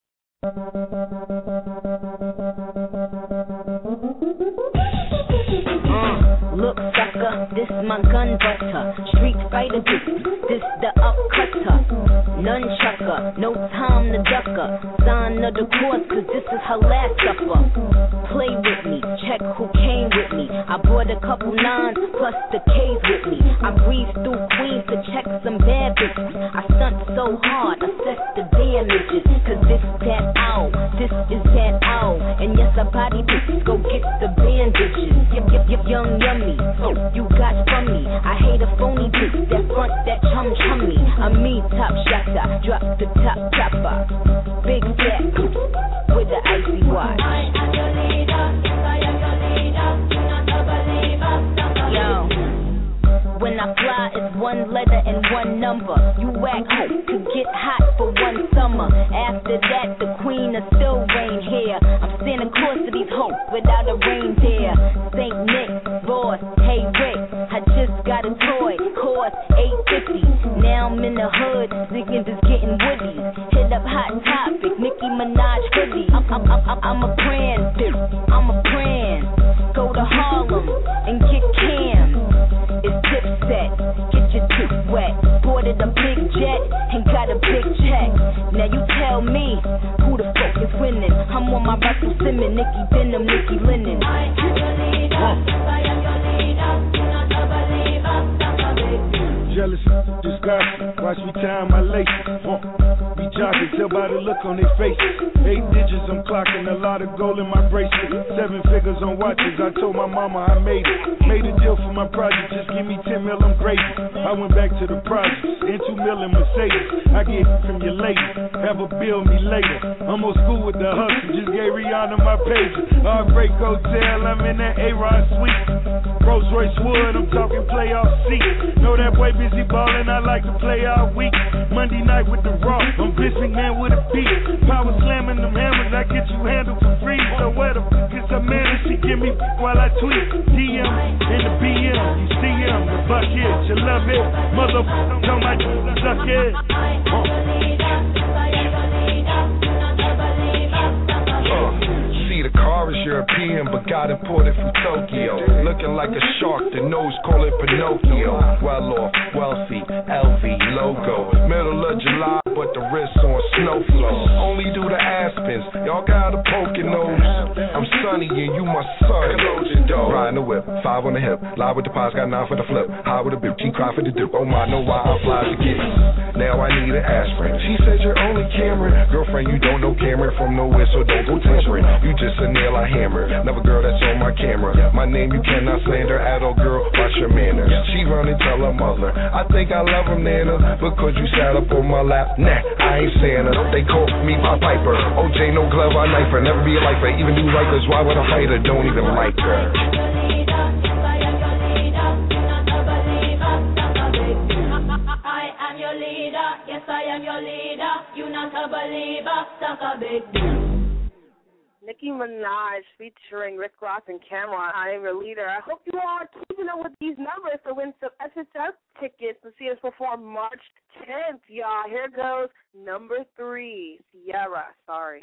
Uh, look, sucker, this my gun butter. Street fighter bitch, this the upcutter. Nunchucker, no time to ducker. Sign of the course, cause this is her last supper. Play with me, check who came with me. I brought a couple nines plus the K's with me. I breezed through Queens to check some bad bitches. I stunt so hard, assess the damages. Cause this that out, this is that out. And yes, I body bitches, go get the bandages. Yep, yep, yep, young yummy, so you got from me. I hate a phony bitch, that front, that chum chummy. I'm me, top shotter, drop the top chopper. Big fat, with the icy watch. I am your leader, I am your leader, you're not a believer. Yo, when I fly, it's one letter and one number. You whack hope to get hot for one summer. After that, the queen will still reign here. I'm Santa Claus to these hoes without a reindeer. Saint Nick, Ross, hey Rick, I just got a toy, cost eight fifty. Now I'm in the hood, niggas is getting woody. Hit up Hot Topic, Nicki Minaj hoodie. I'm, I'm, I'm, I'm a brand, dude. I'm a brand. Go to Harlem and get Cam. It's Dipset, get your tooth wet. Boarded a big jet and got a big check. Now you tell me who the fuck is winning. I'm on my Russell Simmons, Nicki Venom, Nicki Lennon. I am your leader, I am your leader. You're not a believer, I'm a baby. Jealous, just gossip, watch me tie my laces. Uh, be jogging, tell by the look on their faces. Eight digits, I'm clocking a lot of gold in my bracelet. Seven figures on watches, I told my mama I made it. Made a deal for my project, just give me ten mil, I'm gravy. I went back to the projects, in two mil in Mercedes. I get from your lady, have her bill me later. I'm old school with the hustle, just gave Rihanna my pager. Heartbreak Hotel, I'm in that A-Rod suite. Rolls Royce Wood, I'm talking playoff seat. Know that boy busy She ballin', I like to play all week. Monday night with the Raw, I'm Vince McMahon with a beat. Power slamming them hammers, I get you handled for free. So where the fuck is her man? She give me while I tweet. D M in the B M, you see him, the bucket, you love it. Motherfucker, don't my suck it. See, the car is European, but got imported from Tokyo. Looking like a shark, the nose call it Pinocchio. Well off, wealthy, L V logo. Middle of July, but the wrist on snow flow. Only do the Aspens, y'all got a poking nose. I'm sunny and you my son. Riding the whip, five on the hip. Live with the pies, got nine for the flip. High with a bip, she cry for the dip. Oh my, know why I fly to get it. Now I need an aspirin. She said you're only Cameron. Girlfriend, you don't know Cameron from nowhere, so don't go tampering. You just a nail I hammer. Never girl that's on my camera. My name you cannot slander at all, girl. Watch your manners. She run and tell her mother, I think I love her, Nana, because you sat up on my lap. Nah, I ain't Santa. They call me my Piper. O J, no glove, I knife her. Never be a lifer. Even do rifles. Why would I fight her? Don't even like her. I am your leader. Yes, I am your leader. You not a believer. Suck a big Nicki Minaj featuring Rick Ross and Cameron. I am your leader. I hope you all are keeping up with these numbers to win some S H S tickets to see us perform March tenth, y'all. Here goes number three, Sierra. Sorry.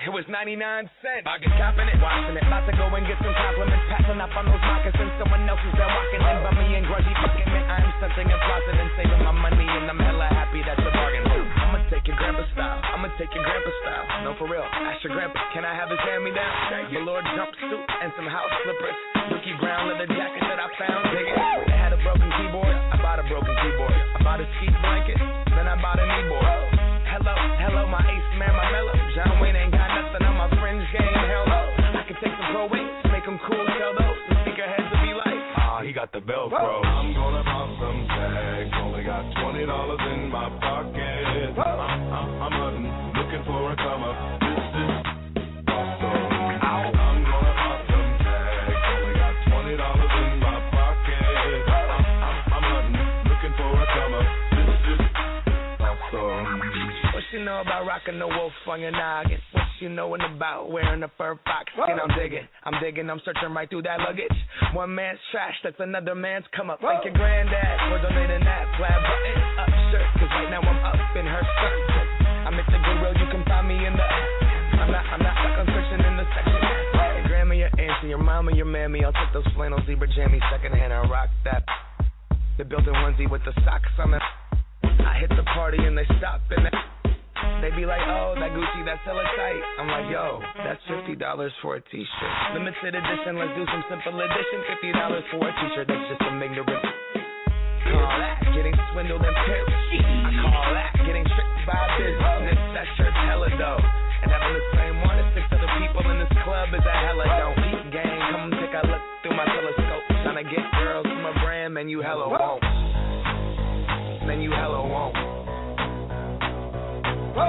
It was ninety-nine cents. I get copping it, washing it. About to go and get some compliments. Passing up on those moccasins. Someone else who's been walking in. Bummy and grudgy fucking man. I am something and flossing and saving my money. And I'm hella happy that's the bargain. I'ma take your grandpa style. I'ma take your grandpa style. No, for real. Ask your grandpa, can I have his hand-me-down? Velour jumpsuit and some house slippers. Dookie brown leather jacket that I found. Dig it. They had a broken keyboard. I bought a broken keyboard. I bought a ski blanket. Then I bought a kneeboard. Hello, hello, my ace man, my mellow. John Wayne ain't got nothing on my fringe game. Hell no. I can take some pro wings, make them cool, tell those. The speaker heads will be like, ah, he got the Velcro. I'm gonna pop some tags. Only got twenty dollars in my pocket. I'm, I'm, I'm hunting, looking for a come up. This is awesome. I'm gonna pop some tags. Only got twenty dollars in my pocket. I'm, I'm, I'm hunting, looking for a come up. This is awesome. What you know about rocking the wolf on your noggin? What you knowin' about wearing a fur fox skin? I'm digging, I'm digging, I'm searching right through that luggage. One man's trash, that's another man's come up. Thank your granddad for donating that plaid button up shirt. Cause right now I'm up in her skirt. I'm at the Goodwill, you can find me in the. I'm not, I'm not stuck on searching in the section. Your grandma, your auntie, your mama, your mammy. I'll take those flannel zebra jammies secondhand. I rock that. The built-in onesie with the socks on it. I hit the party and they stop and they. They be like, oh, that Gucci, that's hella tight. I'm like, yo, that's fifty dollars for a t-shirt. Limited edition, let's do some simple edition. fifty dollars for a t-shirt, that's just some ignorant. Call that getting swindled and pimped. I call that getting tricked by business. That shirt's hella dope. And having the same one as six other people in this club is a hella don't. Peep gang, come take a look through my telescope. Trying to get girls from a brand, man, you hella won't. Man, you hella won't. Goodwill.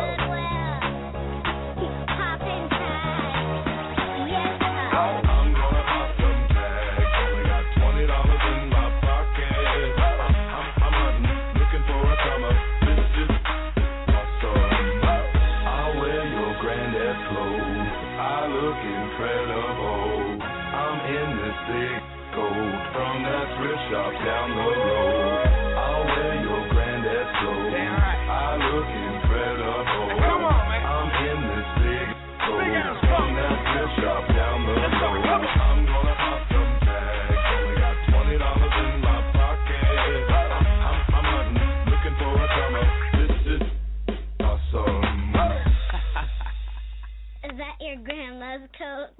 Keep popping tags. Yes, sir. I'm gonna pop some tags. Only got twenty dollars in my pocket. I'm, I'm, I'm hunting, looking for a come up. This is awesome. I'll wear your granddad's clothes. I look incredible. I'm in this big coat from that thrift shop down the road. I'll wear your granddad's clothes. I look incredible. Come on, man. I'm in this big coat from that thrift shop down the road. I'm gonna pop some tags. Only got twenty dollars in my pocket. I'm, I'm, I'm hunting, looking for a come up. This is awesome. Is that your grandma's coat?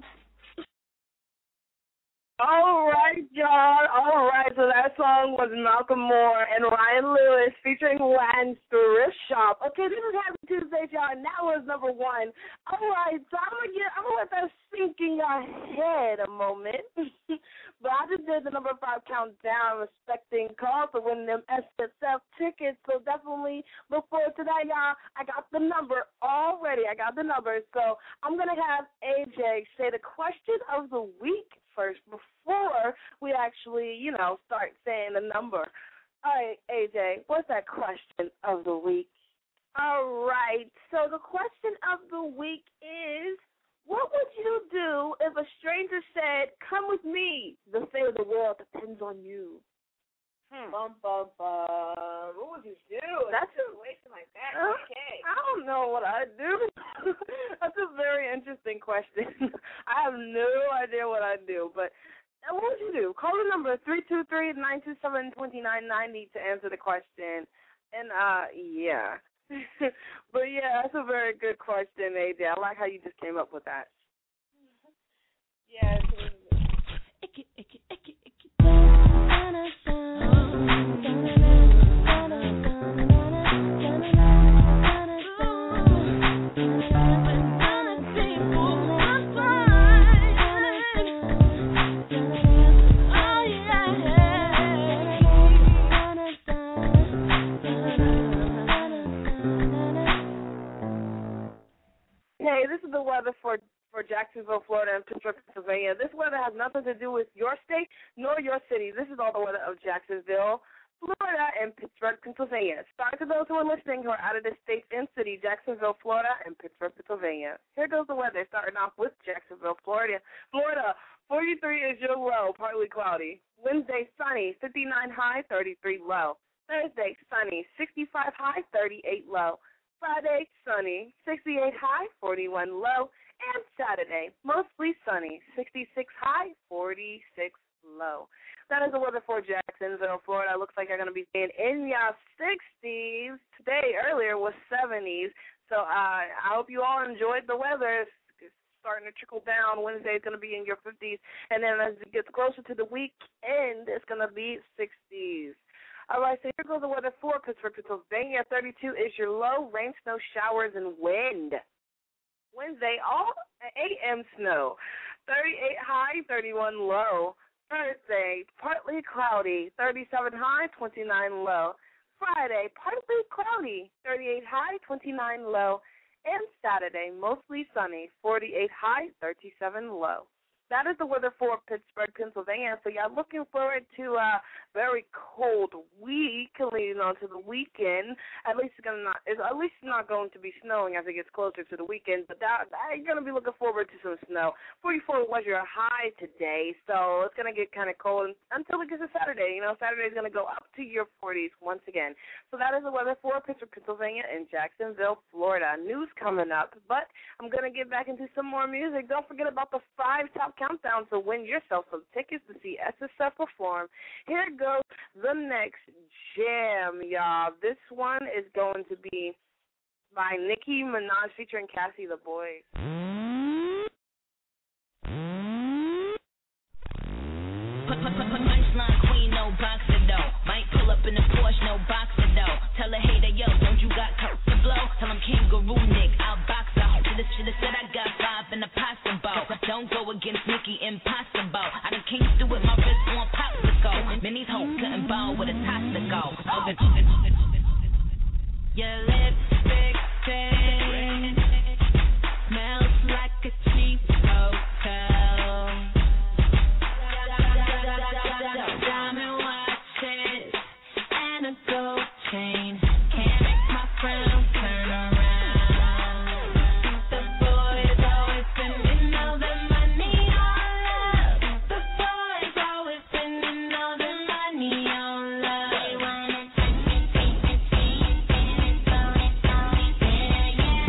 All right, y'all. All right, so that song was Malcolm Moore and Ryan Lewis featuring Latin Thrift Shop. Okay, this is Happy Tuesday, y'all, and that was number one. All right, so I'm gonna get, I'm gonna let that sink in your head a moment. But I just did the number five countdown, respecting calls to win them S S F tickets. So definitely look forward to that, y'all. I got the number already. I got the number. So I'm gonna have A J say the question of the week first before we actually, you know, start saying the number. All right, A J, what's that question of the week? All right, so the question of the week is, what would you do if a stranger said, come with me? The fate of the world depends on you. Hmm. Bum, bum, bum. What would you do? That's a situation like that. Uh, okay. I don't know what I'd do. That's a very interesting question. I have no idea what I'd do, but what would you do? Call the number three two three, nine two seven, two nine nine zero to answer the question. And, uh, yeah. But, yeah, that's a very good question, A J. I like how you just came up with that. Yes. Icky, icky, icky, icky. Hey, this is the weather for, for Jacksonville, Florida, and Pittsburgh, Pennsylvania. This weather has nothing to do with your state nor your city. This is all the weather of Jacksonville, Florida, and Pittsburgh, Pennsylvania. Sorry to those who are listening who are out of the state and city, Jacksonville, Florida, and Pittsburgh, Pennsylvania. Here goes the weather, starting off with Jacksonville, Florida. Florida, forty-three is your low, partly cloudy. Wednesday, sunny, fifty-nine high, thirty-three low. Thursday, sunny, sixty-five high, thirty-eight low. Friday, sunny, sixty-eight high, forty-one low. And Saturday, mostly sunny, sixty-six high, forty-six low. That is the weather for Jacksonville, Florida. Looks like you're going to be staying in your sixties. Today, earlier, was seventies. So uh, I hope you all enjoyed the weather. It's starting to trickle down. Wednesday is going to be in your fifties. And then as it gets closer to the weekend, it's going to be sixties. All right, so here goes the weather for Pittsburgh, Pennsylvania. thirty-two is your low. Rain, snow, showers, and wind. Wednesday, all A M snow. thirty-eight high, thirty-one low. Thursday, partly cloudy, thirty-seven high, twenty-nine low. Friday, partly cloudy, thirty-eight high, twenty-nine low. And Saturday, mostly sunny, forty-eight high, thirty-seven low. That is the weather for Pittsburgh, Pennsylvania. So y'all looking forward to a very cold week leading on to the weekend. At least it's gonna not. It's at least not going to be snowing as it gets closer to the weekend. But that, that you're gonna be looking forward to some snow. forty-four was your high today, so it's gonna get kind of cold until it gets to Saturday. You know, Saturday is gonna go up to your forties once again. So that is the weather for Pittsburgh, Pennsylvania, and Jacksonville, Florida. News coming up, but I'm gonna get back into some more music. Don't forget about the five top countdown to win yourself some tickets to see S S F perform. Here goes the next jam, y'all. This one is going to be by Nicki Minaj featuring Cassie the Boys. Punchline queen, no boxer though. Might pull up in the Porsche, no boxer though. Tell a hater, yo, don't you got cups to blow? Tell him kangaroo Nick, I'll box out. Should've, should've said I got five in the pasta bowl. Don't go against Nicki, impossible. I done came through with my wrist on popsicle. Many's hope couldn't ball with a toss to go. Your lipstick stain smells like a cheap hotel. Diamond watches and a gold chain can't make my frown turn around. The boys always spending all their money on love. The boys always spending all their money on love. They wanna take me, take me, take me, take me, throw it, throw it, yeah, yeah.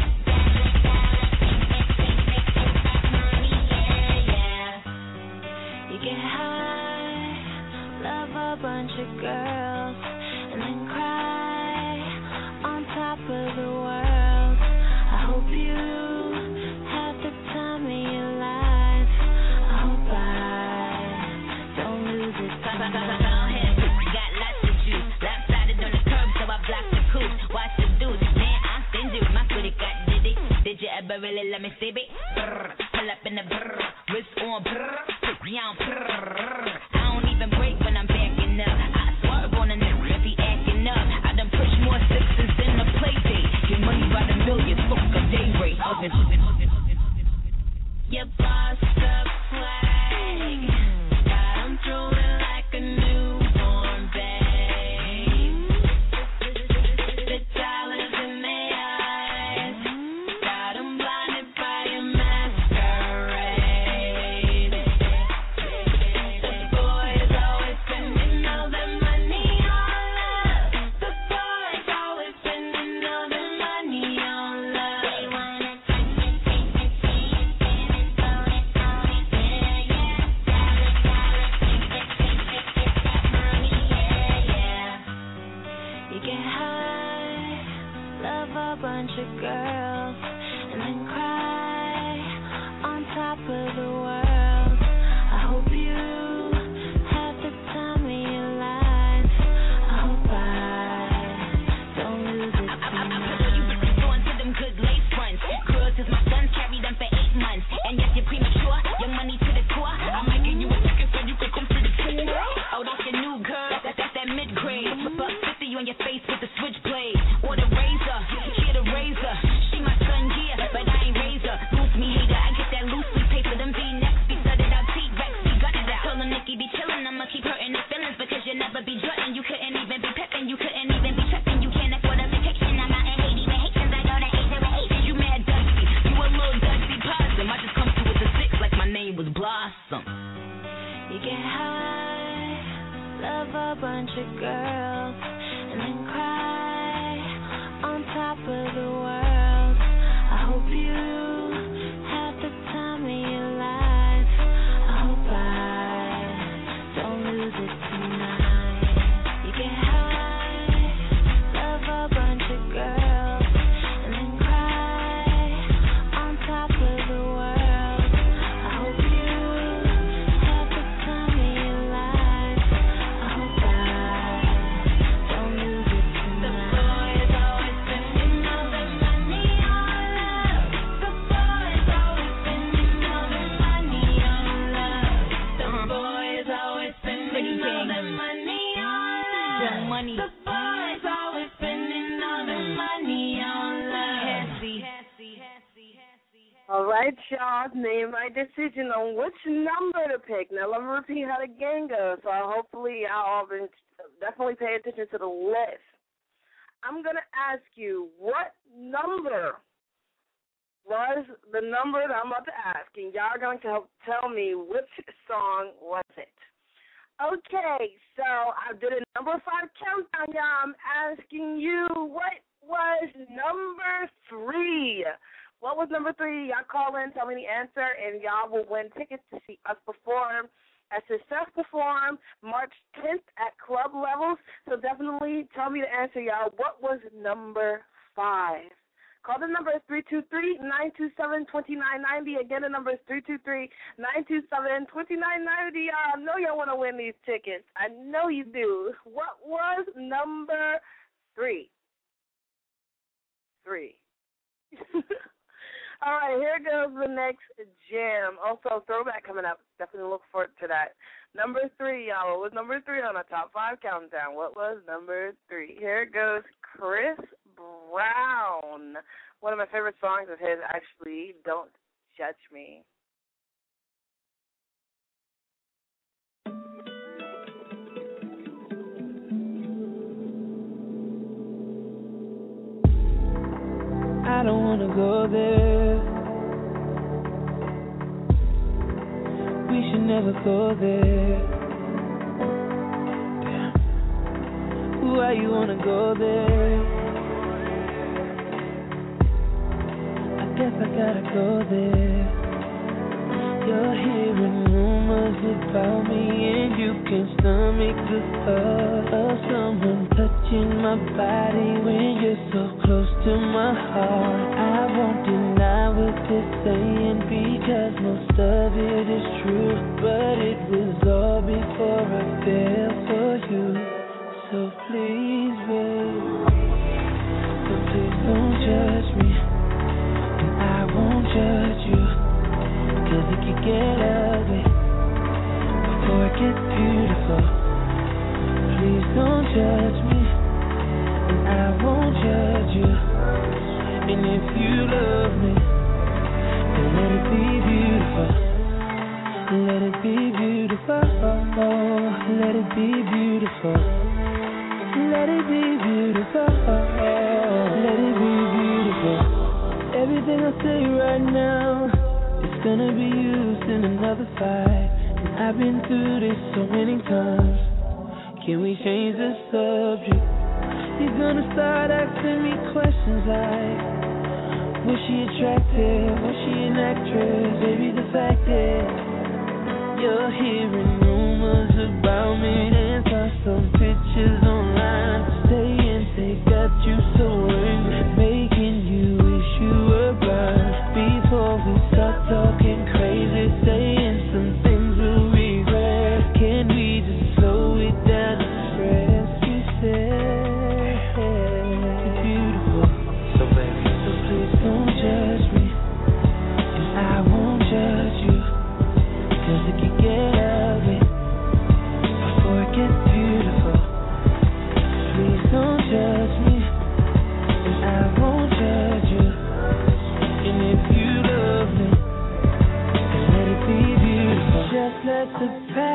Money, yeah, yeah. You get high, love a bunch of girls, and then cry on top of the world. I hope you have the time of your life. I hope I don't lose it. Got lots of juice, lopsided on the curb, so I blocked the coupe. Watch the dudes, man, I'm stingy with my footy. Got did it? Did you ever really let me see it? Brr, pull up in the brr, wrist on brr, put me on brr. I don't even break when I'm backing up. I swerve on a nigga if he acting up. I done push more sixes than the play date. Get money by the millions, fuck a day rate. Your boss up swag, got 'em drooling like a newborn babe. The dollars in their eyes, got 'em blinded by your masquerade. The boys always spending all their money on love. The boys always spending all their money on love. They wanna take me, take me, take me, take me, throw it, throw it, yeah, yeah. Dollar, dollar, take it, take it, get that money, yeah, yeah. You get high, love a bunch of girls, and then cry on top of the world. I hope you have the time of your life. I hope I don't lose it. I, I, I, I put you on to them good lace fronts. Girls is my son, carry them for eight months. And yes, you're premature, young money to the core. I might give you a ticket so you can come to the pool. Oh, that's your new girl, that, that's that mid-grade. Buck fifty on your face with the switchblade. Or the razor, here the razor. She my son, yeah, but I ain't razor. Lose me hater, I get that loosely. Pay for them V-necks, be studded out, T-Rex, be gutted out. Told him Nicki be chillin', I'ma keep hurting his feelings because you never be jutting. You couldn't even be peppin', you couldn't even be trippin'. You can't afford a vacation, I'm out in Haiti with Haitians. I know that Asia with Asians. You mad dusty, you a little dusty possum. I just come through with the six like my name was Blossom. You get high, love a bunch of girls, and then cry on top of the world. I hope you have the right, y'all. Name my decision on which number to pick. Now, let me repeat how the game goes. So hopefully y'all all been definitely pay attention to the list. I'm going to ask you what number was the number that I'm about to ask, and y'all are going to help tell me which song was it. Okay, so I did a number five countdown, y'all. I'm asking you, what was number three? What was number three? Y'all call in, tell me the answer, and y'all will win tickets to see us perform at Success Perform March tenth at club levels. So definitely tell me the answer, y'all. What was number five? Call the number is three two three, nine two seven, two nine nine zero. Again, the number is three two three, nine two seven, two nine nine zero. Y'all know y'all want to win these tickets. I know you do. What was number three? Three. All right, here goes the next jam. Also, throwback coming up. Definitely look forward to that. Number three, y'all. What was number three on the top five countdown? What was number three? Here goes Chris Brown. One of my favorite songs of his, actually, Don't Judge Me. I don't wanna go there. We should never go there. Damn. Why you wanna go there? I guess I gotta go there. You're hearing rumors about me, and you can stomach the thought of someone touching my body when you're so close to my heart. I won't deny what they're saying, because most of it is true, but it was all before I fell for you. So please, babe, so please don't judge me, and I won't judge you. Cause it can get ugly before it gets beautiful. Please don't judge me, and I won't judge you. And if you love me, then let it be beautiful. Let it be beautiful. Let it be beautiful. Let it be beautiful. Let it be beautiful. Everything I say right now, it's gonna be used in another fight. And I've been through this so many times. Can we change the subject? You're gonna start asking me questions like, was she attractive? Was she an actress? Baby, the fact that you're hearing rumors about me, and saw some pictures online saying they got you so angry, making you wish you were blind. Before we start talking crazy, saying some things we'll regret, can we just slow it down and stress? You said you're beautiful, so baby, so please don't judge me, and I won't judge you. Cause it can get ugly before it gets beautiful. Please don't judge me, and I won't judge you. And if you love me, then let it be beautiful. Just let the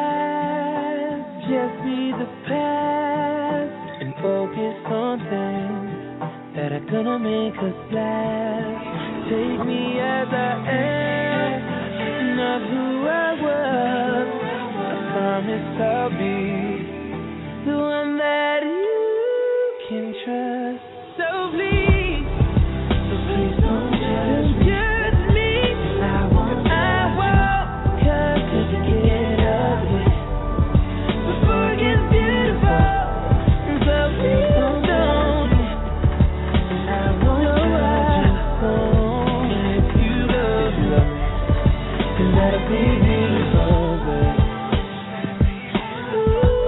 past just be the past, and focus on things that are gonna make us laugh. Take me as I am, not who I was. I promise I'll be the one that you can trust. So please, so please don't judge me. Judge me. I won't, I won't, cause it can get ugly before it gets beautiful. And so please don't judge me, and I won't judge you. And if you love me, then let it be beautiful, babe. Ooh.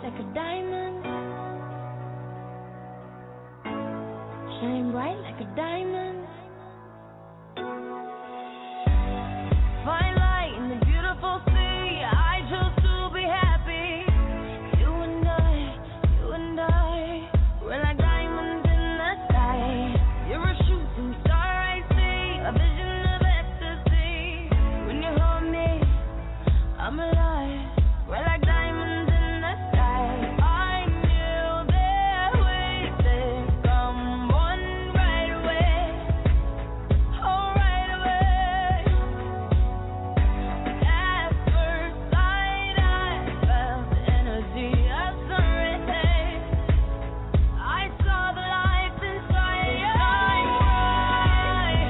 like a diamond. Shine bright like a diamond. Fine light in the beautiful sea. I chose to be happy. You and I, you and I, we're like diamonds in the sky. You're a shooting star I see, a vision of ecstasy. When you hold me, I'm alive. We're like diamonds in the sky. I knew that we would come one right away. Oh, right away. At first sight, I felt the energy of sun rays. I saw the light inside your eyes.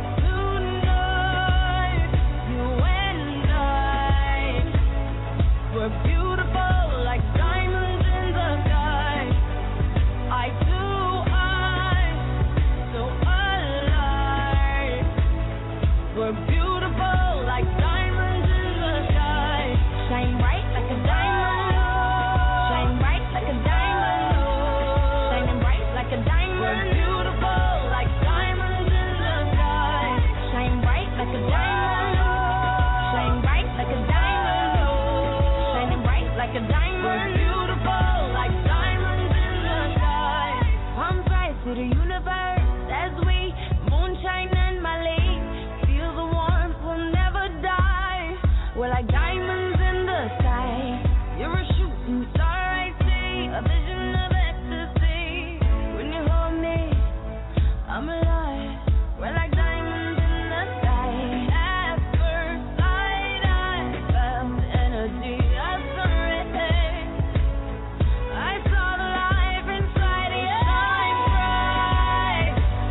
Tonight, you and I were beautiful like diamonds in the sky. I too, I so alive. We're beautiful like diamonds in the sky. Shine bright like a diamond. Shine bright like a diamond. Shining bright like a diamond. We're beautiful like diamonds in the sky. Shine bright like a diamond. Shine bright like a diamond. Shining bright like a diamond. We're beautiful like diamonds in the sky. Palms rise to the universe as we moonshine and Malay. Feel the warmth, we'll never die. We're like diamonds in the sky. You're a shooting star I see, a vision of ecstasy. When you hold me, I'm alive. We're like diamonds in the sky. At first sight, I felt the energy of sun rays. I saw the light inside of your eyes.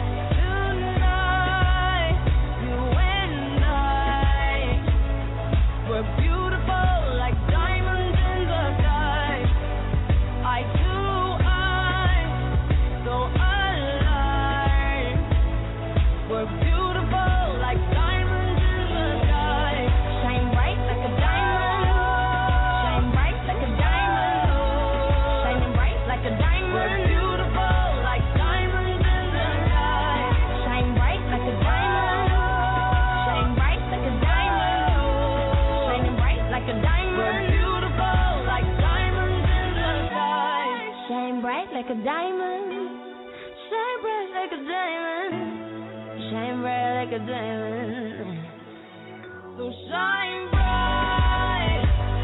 Tonight, you and I were beautiful like diamonds in the sky. I too, I so alive. We're beautiful like diamonds in the sky. Shine bright like a diamond. Shine bright like a diamond. Shining bright like a diamond. We're beautiful like diamonds in the sky. Shine bright like a diamond. Shine bright like a diamond. Shining bright like a diamond. We're beautiful like diamonds in the sky. Shine bright like a diamond. Shine bright like a diamond. Shine bright like a diamond. So shine bright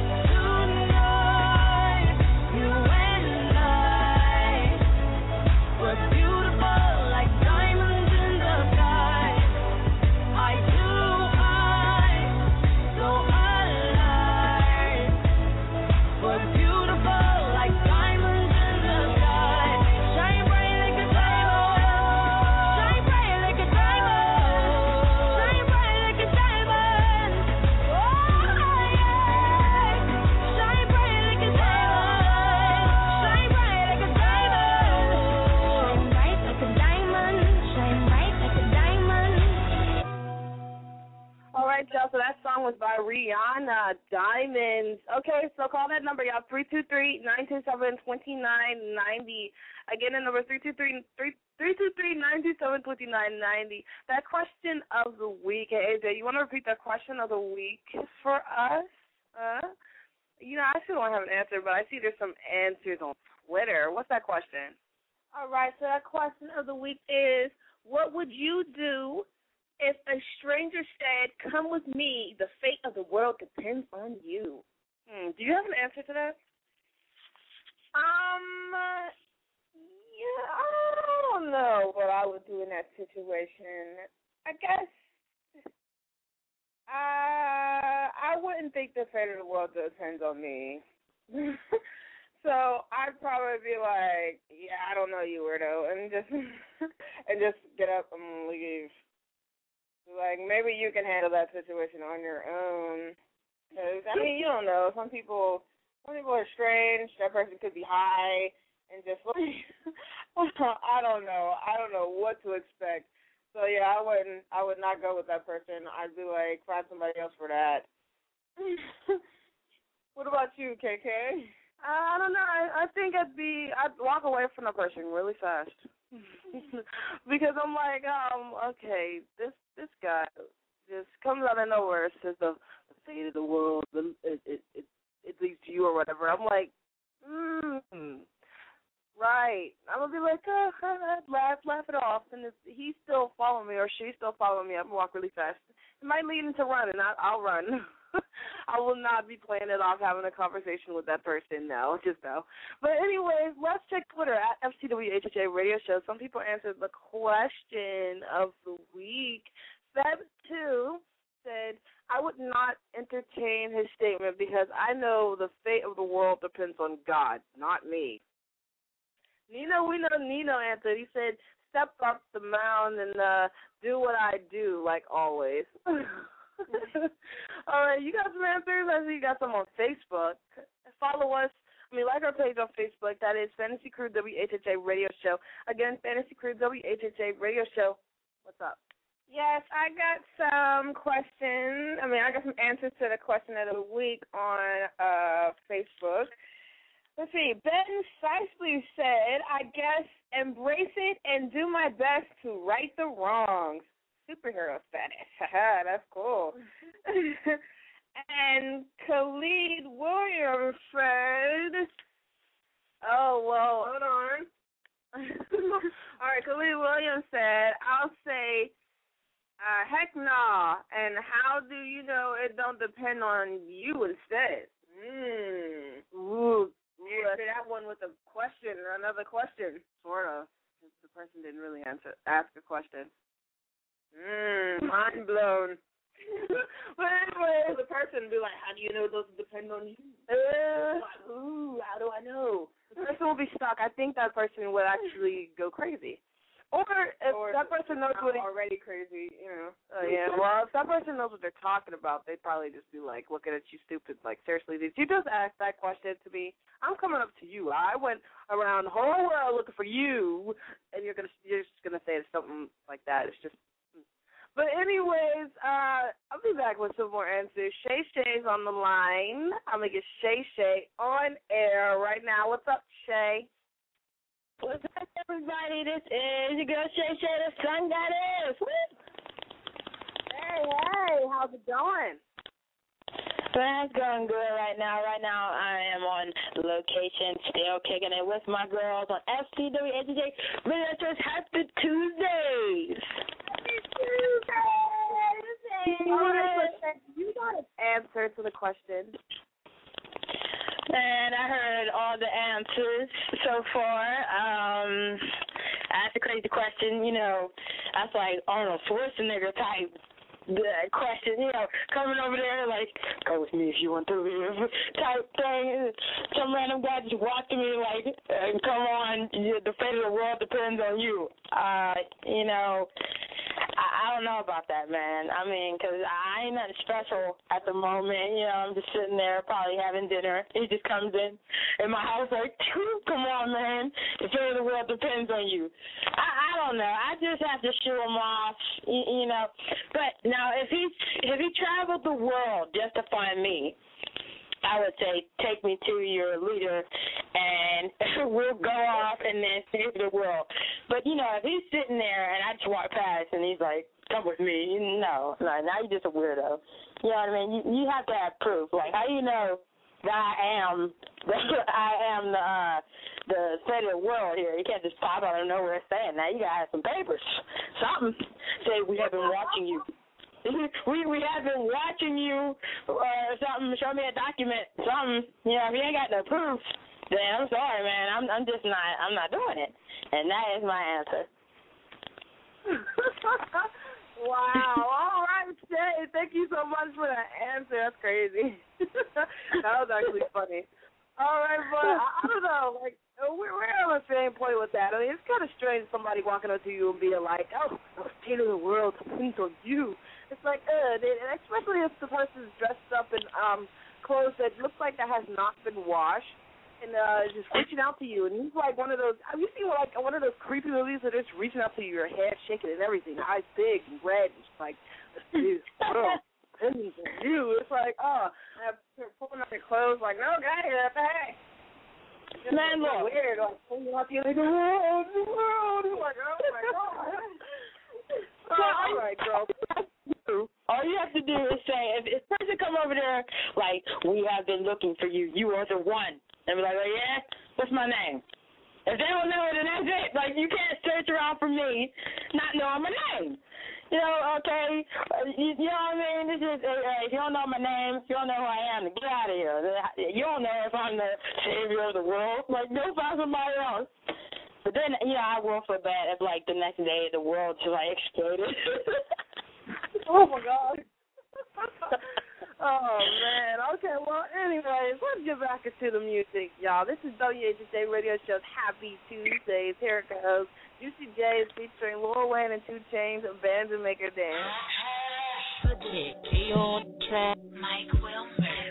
tonight. You and I were beautiful like diamonds in the sky. I too, I so alive. We're beautiful like diamonds in the sky. Shine bright like a diamond. Shine bright like a diamond. Shine bright like a diamond. Oh yeah. Shine bright like a diamond. Shine bright like a diamond. Shine bright like a diamond. Shine bright like a diamond. All right, y'all. So that song was by Rihanna, Diamonds. Okay, so call that number, y'all, three two three, nine two seven, two nine nine zero. Again, the number three two three, nine two seven, two nine nine zero. That question of the week. Hey, A J, you want to repeat that question of the week for us? Uh, you know, I still don't have an answer, but I see there's some answers on Twitter. What's that question? All right, so that question of the week is, what would you do if a stranger said, come with me, the fate of the world depends on you? Hmm, do you have an answer to that? Um, uh, yeah, I don't know what I would do in that situation. I guess uh, I wouldn't think the fate of the world depends on me. So I'd probably be like, yeah, I don't know you, weirdo, and just and just get up and leave. Like, maybe you can handle that situation on your own. Cause, I mean, you don't know. Some people, some people are strange. That person could be high and just like, I don't know. I don't know what to expect. So yeah, I wouldn't. I would not go with that person. I'd be like, find somebody else for that. What about you, K K? I don't know. I, I think I'd be. I'd walk away from the person really fast because I'm like, um, okay, this this guy just comes out of nowhere, says the, the fate of the world, the, it, it it it leads to you or whatever. I'm like, mm, right. I'm gonna be like, oh, laugh, laugh it off, and if he's still following me or she's still following me, I'm gonna walk really fast. It might lead into running. I, I'll run. I will not be playing it off having a conversation with that person, no, just no. But anyways, let's check Twitter at F C W H H A Radio Show. Some people answered the question of the week. Feb two said, I would not entertain his statement because I know the fate of the world depends on God, not me. Nino, we know Nino answered. He said, step up the mound and uh, do what I do, like always. All right, you got some answers. I see you got some on Facebook. Follow us. I mean, like our page on Facebook. That is Fantasy Crew W H H A Radio Show. Again, Fantasy Crew W H H A Radio Show. What's up? Yes, I got some questions. I mean, I got some answers to the question of the week on uh, Facebook. Let's see. Ben Sicely said, I guess embrace it and do my best to right the wrongs. Superhero status. Haha, that's cool. And Khalid Williams said, oh, well, hold on. All right, Khalid Williams said, I'll say, uh, heck nah, and how do you know it don't depend on you instead? Mm. Ooh. Answer that one with a question, another question, sort of. The person didn't really answer, ask a question. Mm, mind blown. But anyway, the person be like, how do you know those depend on you? Uh, ooh, how do I know? The person will be stuck. I think that person would actually go crazy. Or if or that person knows what he's already crazy, you know. Uh, yeah. Well, if that person knows what they're talking about, they'd probably just be like, looking at you stupid. Like, seriously, did you just ask that question to me? I'm coming up to you. I went around the whole world looking for you, and you're gonna you're just gonna say something like that. It's just. But anyways, uh, I'll be back with some more answers. Shay Shay's on the line. I'm gonna get Shay Shay on air right now. What's up, Shay? What's up, everybody? This is your girl Shay Shay, the Sun Goddess. Woo! Hey, hey, how's it going? Man, it's going good right now. Right now, I am on location, still kicking it with my girls on F C W H H A Radio Show's Happy Tuesdays. Happy Tuesdays! You got an answer to the question. And I heard all the answers so far. Um, I asked a crazy question, you know, that's like Arnold Schwarzenegger type the question, you know, coming over there like, go with me if you want to live type thing. Some random guy just walked to me like, uh, come on, the fate of the world depends on you. Uh, you know, I, I don't know about that, man. I mean, because I ain't nothing special at the moment. You know, I'm just sitting there probably having dinner. He just comes in in my house like, come on, man. The fate of the world depends on you. I, I don't know. I just have to shoo him off, you, you know. But now, if he if he traveled the world just to find me, I would say take me to your leader, and we'll go off and then save the world. But you know, if he's sitting there and I just walk past and he's like, "Come with me," no, no, now you're just a weirdo. You know what I mean? You you have to have proof. Like, how do you know that I am that I am the uh, the fate of the world here? You can't just pop out of nowhere saying that. You gotta have some papers, something. Say we have been watching you. We we have been watching you or uh, something. Show me a document, something. You know, if you ain't got no proof, then I'm sorry, man. I'm I'm just not I'm not doing it. And that is my answer. Wow. All right, Shay. Thank you so much for that answer. That's crazy. That was actually funny. All right, but I, I don't know. Like, we're, we're on the same point with that. I mean, it's kind of strange somebody walking up to you and being like, oh, the fate of the world depends on you. It's like, uh, they, especially if the person's dressed up in um clothes that looks like that has not been washed, and uh, just reaching out to you. And he's like one of those. Have you seen like one of those creepy movies that just reaching out to you, your head shaking and everything, eyes big and red, and it's like, this world depends on you. It's like, oh, I'm pulling up your clothes, like, no, guy here, what the heck? Man, look. Weird. Like, pulling up, you're like, the world, the world. You're like, oh, my God. So all right, girl. All you have to do is say, if if a person come over there, like, we have been looking for you, you are the one. And be like, oh, yeah? What's my name? If they don't know it, then that's it. Like, you can't search around for me not knowing my name. You know, okay, you, you know what I mean? This is, uh, if you don't know my name, if you don't know who I am, get out of here. You don't know if I'm the savior of the world. Like, go find somebody else. But then, you know, I will feel bad if, like, the next day the world just, like, exploded. Oh, my God. Oh, man. Okay, well, anyways, let's get back into the music, y'all. This is W H S A Radio Show's Happy Tuesdays. Here it goes. Juicy J is featuring Lil Wayne and two Chainz of Bands That Make Her Dance. Mike Wilmer.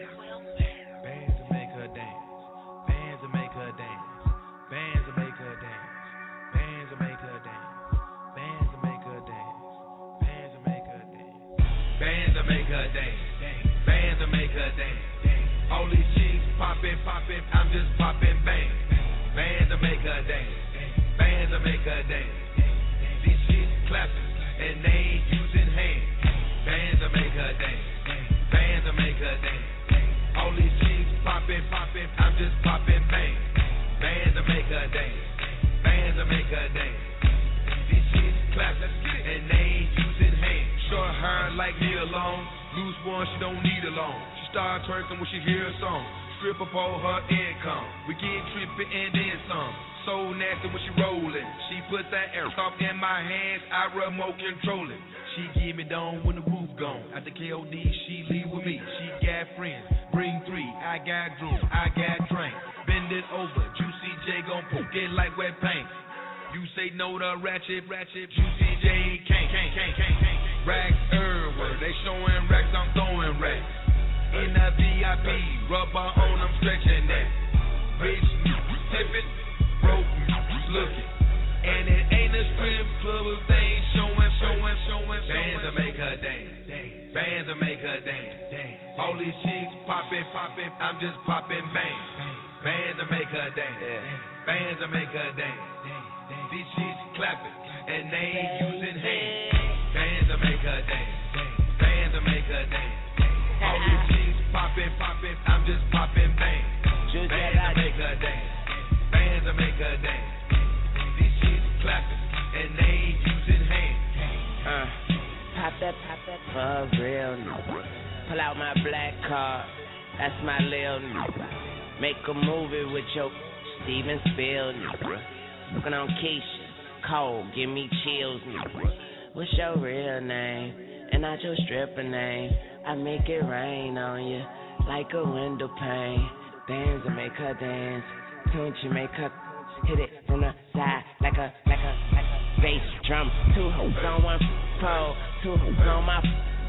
Bands that make her dance. Bands that make her dance. Bands that make her dance. Bands that make her dance. Bands that make her dance. Bands that make her dance. Bands that make her dance. Bands that make her dance. All these chicks poppin', poppin', I'm just poppin' bang. Bands that make her dance. Bands that make her dance. These chicks clappin', and they ain't using hands. Bands that make her dance. Bands that make her dance. All these chicks poppin', poppin', I'm just poppin' bang. Bands that make her dance. Bands that make her dance. These chicks clappin', and they ain't using hands. Short hair like me alone. Loose one, she don't need a loan. She start twerking when she hear a song. Strip up all her income. We get trippin' and then some. So nasty when she rollin'. She put that air off in my hands, I remote control it. She give me down when the roof gone. At the K O D, she leave with me. She got friends, bring three. I got drink, I got drink. Bend it over, Juicy J gon' poke it like wet paint. You say no to ratchet, ratchet, Juicy J can't, can't, can't, can't, can't. Racks everywhere, they showing racks, I'm throwing racks. In the V I P, rubber on, I'm stretching that. Bitch, tip it, broke, looking. And it ain't a strip club if they ain't showing, showing, showing. Bands that make her dance, bands that make her dance. All these chicks poppin', poppin', I'm just poppin' bang. Bands that make her dance, bands that make her dance. These chicks clappin', and they ain't using hands. Bands that make her dance, bands that make her dance. All these chicks poppin', poppin', I'm just poppin' bang. Bands that make her dance, bands that make her dance. These chicks clappin', and they ain't using hands. Uh, pop that, pop that for real. Pull out my black card, that's my lil nigga. Make a movie with your Steven Spielberg. Looking on Keisha, cold, give me chills, nigga. What's your real name? And not your stripper name. I make it rain on you like a window pane. Bands that make her dance, don't you make her hit it from the side like a like a like a bass drum. Two hoops on one pole, two hoops on my.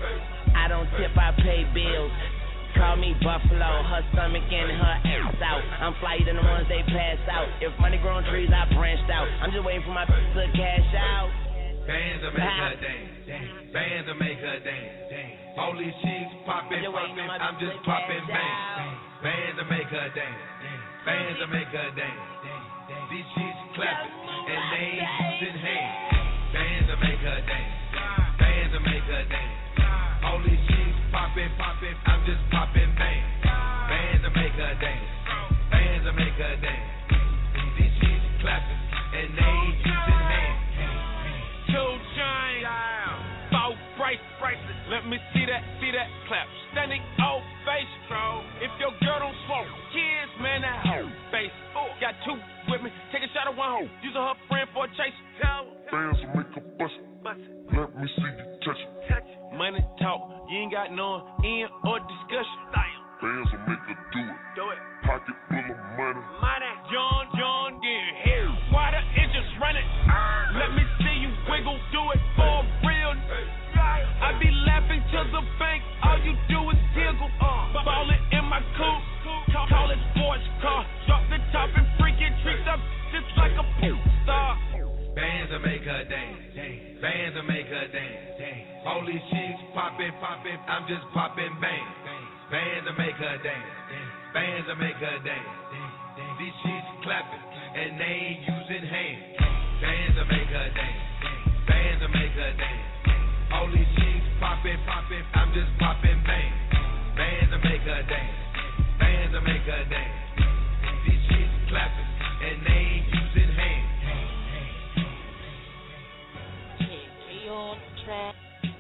I don't tip, I pay bills. Call me Buffalo, her stomach and her ass out. I'm flyer than the ones they pass out. If money growing trees, I branched out. I'm just waiting for my to cash out. Bands that make her dance, bands that make her dance. All these chicks poppin', poppin', I'm just poppin' bang. Bands that make her dance, bands that make her dance. These chicks clappin', and they ain't using hands. Bands that make her dance, bands that make her dance. All these chicks poppin', poppin', I'm just poppin' bang. Bands that make her dance, bands that make her dance. These chicks clappin', and they ain't using hands. Two chains, four price, priceless. Let me see that, see that clap. Standing ovation. If your girl don't smoke, kids, man, that hoe face. Got two with me, take a shot at one hoe. Using her friend for a chase. Bands will make her bust it. Let me see you touch it. Money talk, you ain't got no end or discussion. Bands will make her do it. Do it. Pocket full of money. Money. John, John, getting hit. Why the engines running? Let me see you wiggle, do it for real. I be laughing to the bank, all you do is giggle. Ballin' in my coupe, call it sports car. Drop the top and freaking tricks up just like a star. Bands that make her dance, bands that make her dance. All these chicks poppin', poppin', I'm just poppin' bang. Bands that make her dance, bands that make her dance. These chicks clapping, and they ain't using hands. Bands to make her dance, bands to make her dance. All these chicks popping, popping, I'm just popping bands. Bands to make her dance, bands to make her dance. These chicks clapping, and they ain't using hands. Be on track.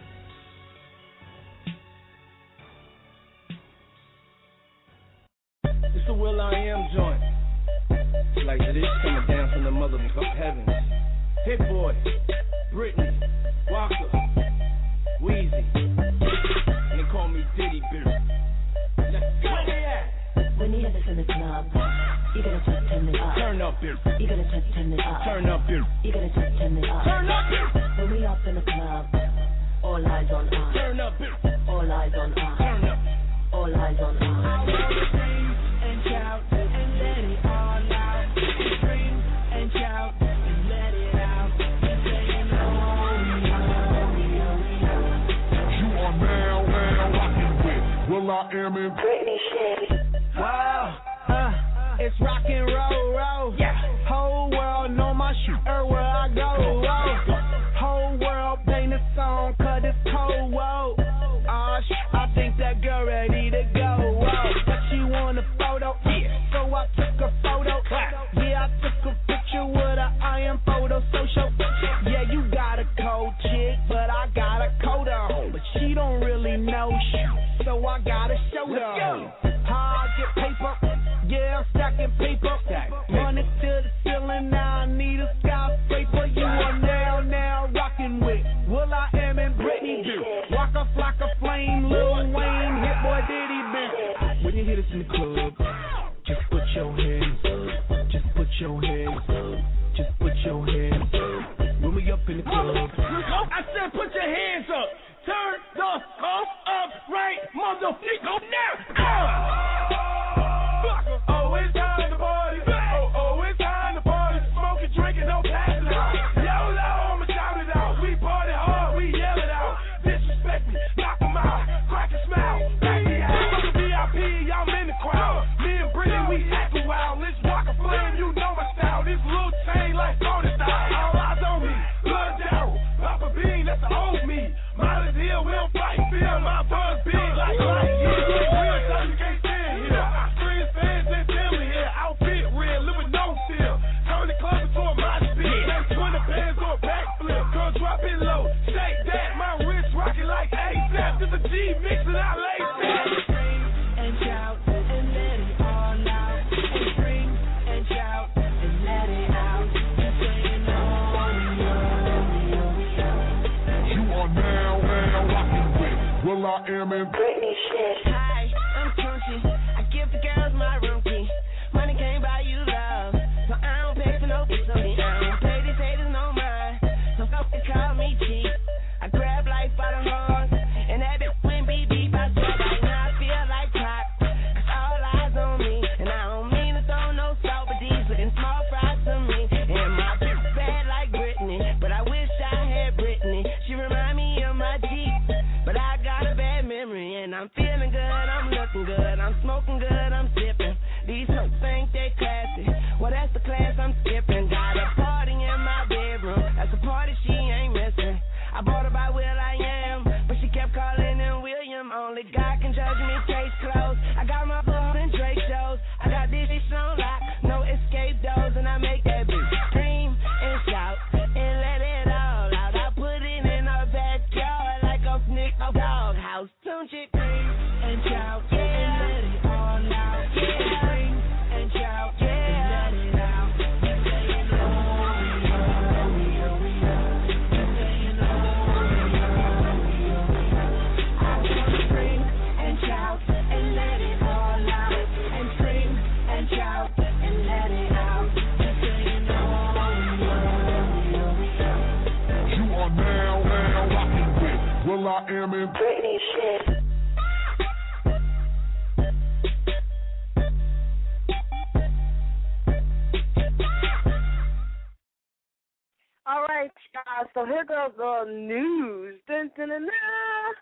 It's a Will I Am joint. Like this coming down from the motherfucking heavens. Hit Boy, Britney, Walker, Weezy. And they call me Diddy Beer. Let's go. When you have this in the club, you gotta just turn it up. Turn up here. You gotta just turn it up. Turn up here. You gotta just turn it up. Turn up here. When we up in the club, all eyes on us. Turn up here. All eyes on us. Turn up. All eyes on us. And shout and let it all out. Scream and shout and let it out. Saying oh, You are now, now rocking with Will I Am in Britney shit. wow, uh, it's rock and roll, roll. Yeah. Whole world know my shit where I go, roll. Whole world playing this song 'cause it's cold, whoa. Ah, sh- I think that girl ready to go, whoa. But she want a photo, yeah. So I took a photo, yeah. I took a picture with her I am photo social. Yeah, you got a cold chick, but I got a coat on. But she don't really know shit, so I gotta show her. How I get paper, yeah, I'm stacking paper. Money to the ceiling, now I need a skyscraper. You are now, now rocking with Will I Am and Britney. Walk up like a flame, Lil Wayne, Hit Boy, Diddy, bitch. When you hear this in the club, just put your hands up. Just put your hands up. Just put your hands up. When we up in the club, I said put your hands up. Turn the fuck up right, motherfucker, now. Oh, it's time to party. Oh, oh, it's time to party. Smoking, drinking, no passing out. YOLO, I'ma shout it out. We party hard, we yell it out. Disrespect me, knock 'em out. Crack a smile, back me out. Fuck V I P, y'all in the crowd. Me and Brittany, we acting wild. Let's rock a flame, you know my style. This little chain like Tony style. All eyes on me, blood Darryl. Papa Bean, that's the old me. Miles Hill, we don't fight, feel my buzz big like light. Yeah, real time you can't stand here. Friends, fans, and family here. Outfit real, live with no fear. Turn the club into a mosh pit. Make twenty bands or a backflip. Girl, drop it low, shake that. My wrist rocking like A$AP. This a G mix and I lay that. And shout and let it all out. And scream and shout and let it out. Saying oh, You are now, now rocking with Will I Am in Britney shit. Hi, I'm Tunchi. I give the girls my room key. Money can't buy you love, so I don't pay for no facility. I don't pay these haters no mind, so fuck they call me cheap. I grab life by the horns, and that bitch went beep beep. I swear right now I feel like pop, 'cause all eyes on me. And I don't mean to throw no salt, but these looking small fries to me. And my bitch bad like Britney, but I wish I had Britney. She remind me of my Jeep, but I got a bad memory. And I'm feeling good, I'm looking good, I'm smoking good, I'm sipping. These hoes think they classy, well that's the class I'm skipping. Got a party in my bedroom, that's a party she ain't missing. I bought her by Will I Am, but she kept calling him William. Only God can judge me, case closed. I got my blood and Drake shows, I got this shit on lock, no escape doors. And I make that bitch scream and shout and let it all out. I put it in her backyard like a snick dog house. Don't you scream and shout and let it all out. Yeah, scream and shout and let it out. Saying oh, saying oh, I wanna scream and shout and let it all out. And scream and shout and let it out. Saying oh, You are now, now rocking with Will I Am in Britney shit. All right, guys, so here goes the news. Dun, dun, dun, dun.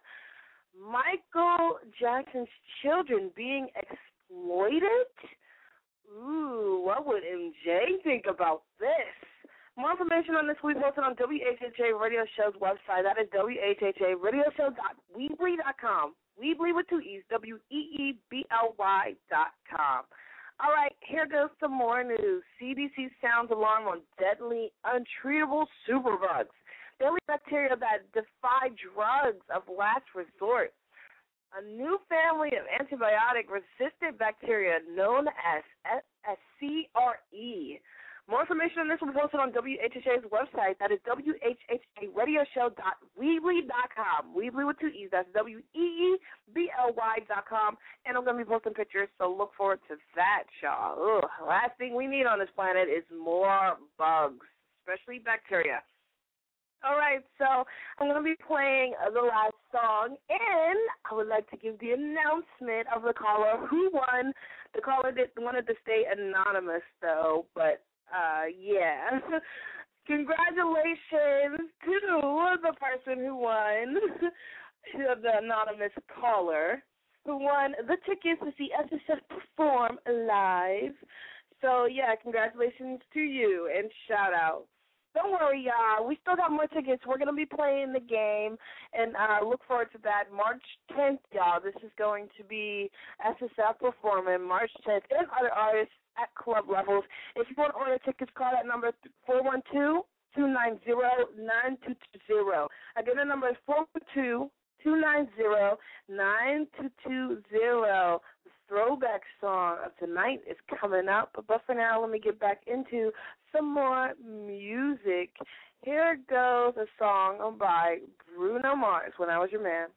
Michael Jackson's children being exploited? Ooh, what would M J think about this? More information on this will be posted on W H H A Radio Show's website. That is W H H A radio show dot weebly dot com. Weebly with two E's, W E E B L Y dot com. All right, here goes some more news. C D C sounds alarm on deadly, untreatable superbugs. Deadly bacteria that defy drugs of last resort. A new family of antibiotic-resistant bacteria known as, as C R E. More information on this will be posted on W H H A's website. That is W H H A radio show dot weebly dot com. Weebly with two E's. That's W E E B L Y dot com. And I'm going to be posting pictures, so look forward to that, y'all. Ugh. Last thing we need on this planet is more bugs, especially bacteria. All right, so I'm going to be playing the last song, and I would like to give the announcement of the caller who won. The caller did, wanted to stay anonymous, though, but, uh, yeah. Congratulations to the person who won, the anonymous caller, who won the tickets to see S S F perform live. So, yeah, congratulations to you, and shout-out. Don't worry, y'all. We still got more tickets. We're going to be playing the game, and uh, look forward to that. March tenth, y'all. This is going to be S S F performing March tenth and other artists at club levels. If you want to order tickets, call that number four one two, two nine zero, nine two two zero. Again, the number is four one two, two nine zero, nine two two zero. The throwback song of tonight is coming up. But for now, let me get back into some more music. Here goes a song by Bruno Mars, When I Was Your Man.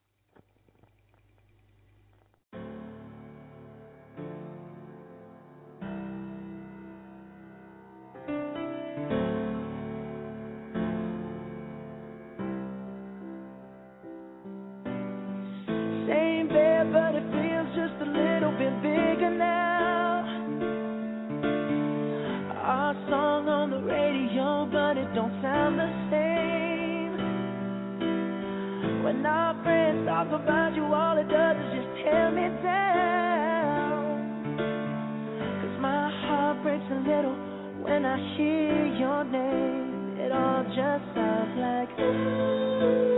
Same bed, but it feels just a little bit bigger now. Our song on the radio, but it don't sound the same. When our friends talk about you, all it does is just tear me down. 'Cause my heart breaks a little when I hear your name. It all just sounds like ooh.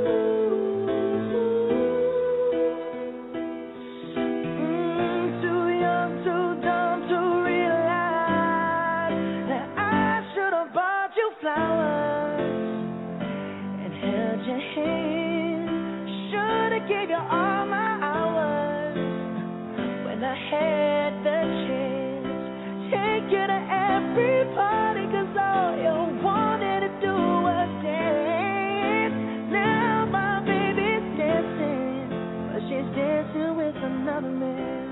Gave you all my hours when I had the chance. Take you to every party, 'cause all you wanted to do was dance. Now my baby's dancing, but she's dancing with another man.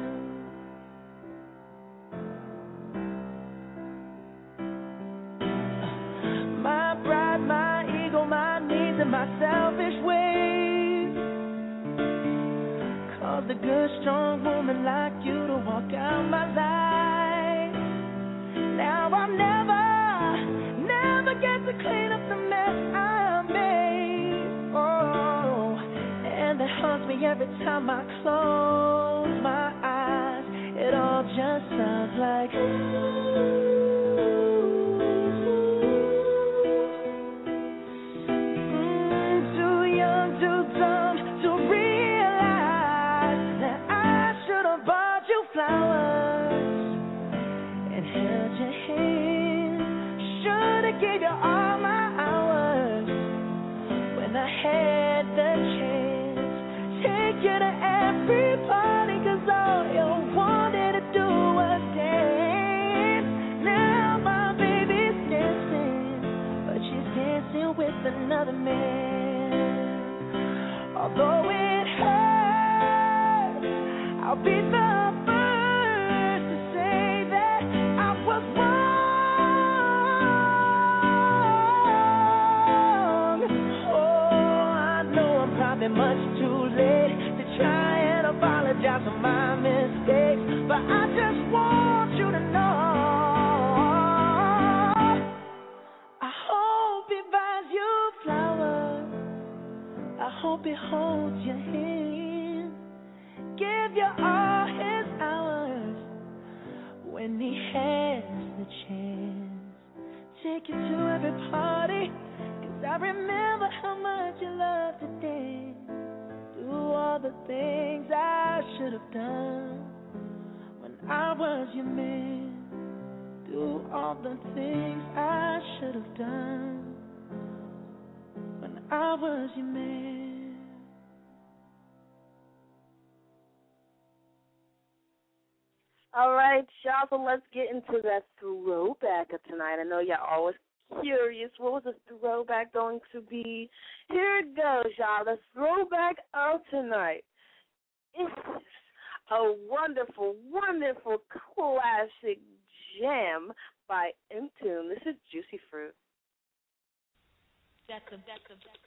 My pride, my ego, my needs, and my selfish ways caused a good, strong woman like you to walk out my life. Now I'll never, never get to clean up the mess I made. Oh, and that haunts me every time I close my eyes. It all just sounds like ooh. Gave you all my hours when I had the chance. Take you to every party, 'cause all you wanted to do was dance. Now my baby's dancing, but she's dancing with another man. Although it hurts, I'll be the first to say that I was wrong. Much too late to try and apologize for my mistakes, but I just want you to know I hope he buys you flowers. I hope he holds your hand, give you all his hours when he has chance, the chance. Take you to every party, 'cause I remember how much you loved to dance. Do all the things I should have done when I was your man. Do all the things I should have done when I was your man. All right, y'all, so let's get into that throwback of tonight. I know y'all always curious, what was the throwback going to be? Here it goes, y'all. The throwback of tonight is a wonderful, wonderful classic jam by Intune. This is Juicy Fruit. That's a, that's a, that's a.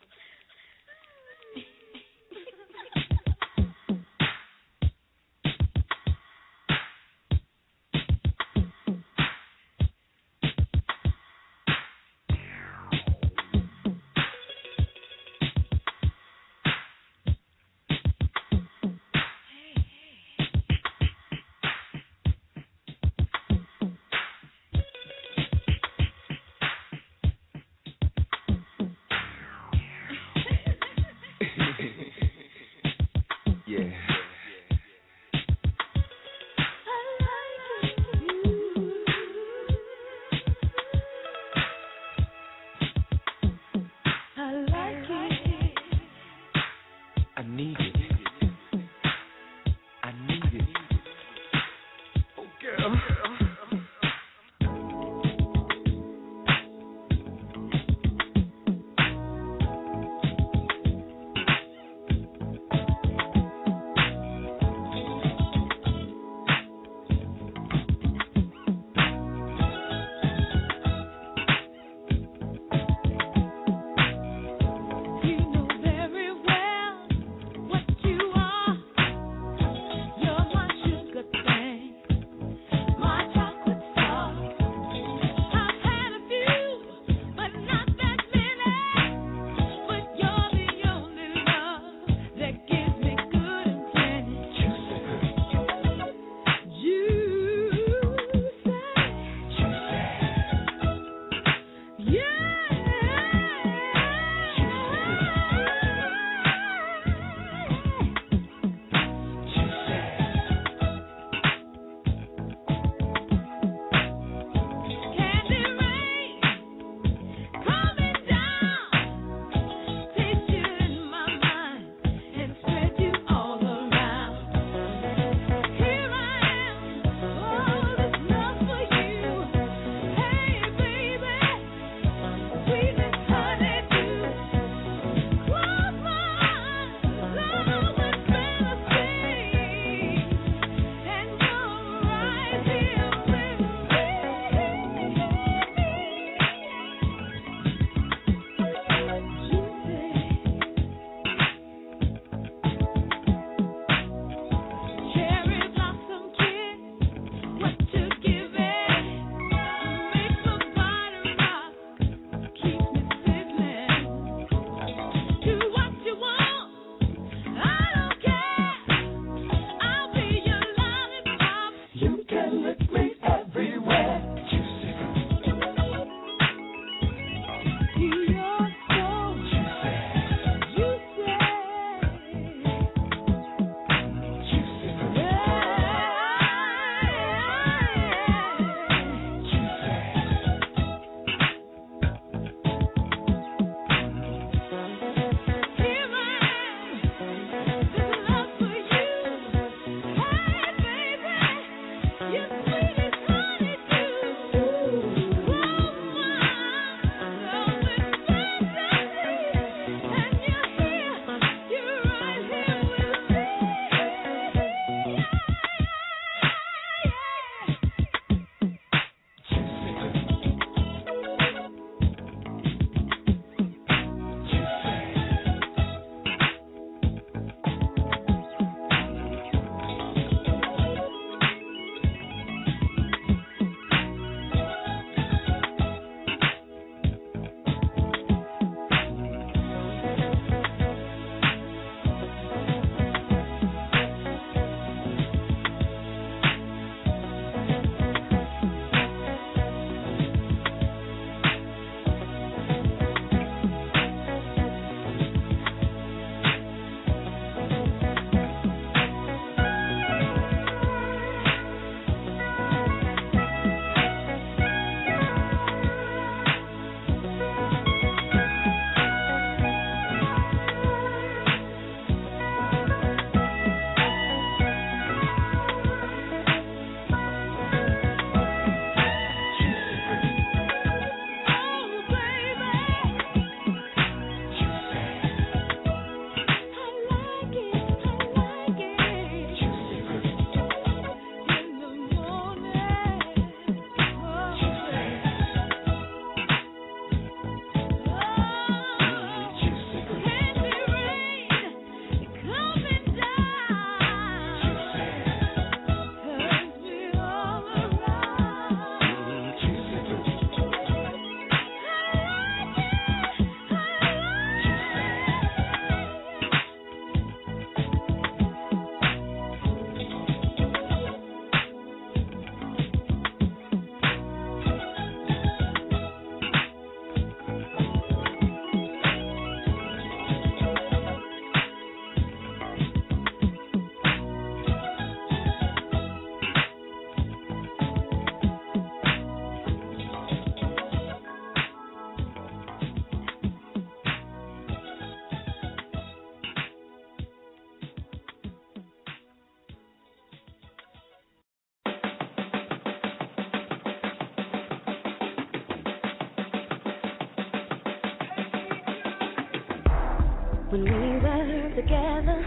When we were together,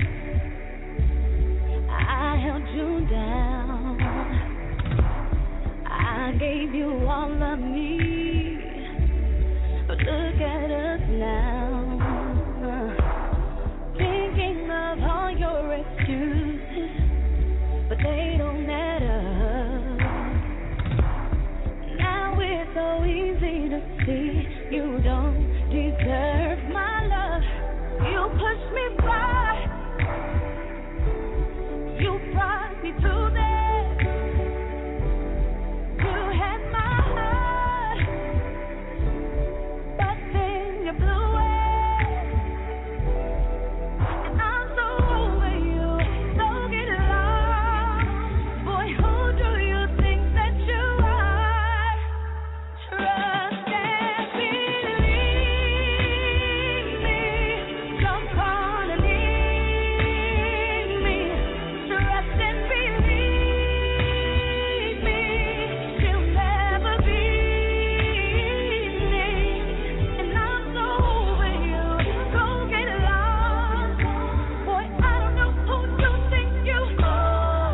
I held you down. I gave you all of me. But look at us now. Thinking of all your excuses, but they don't matter. Now it's so easy to see you don't deserve my love. You pushed me by. You brought me to there. You had my heart, but then you blew away. And I'm so over you. Don't get lost. Boy, who do you think that you are? Trust and believe me. Don't wanna need me. Trust and believe me. She'll never be me. And I'm so over you. Don't get lost. Boy, I don't know who you think you are.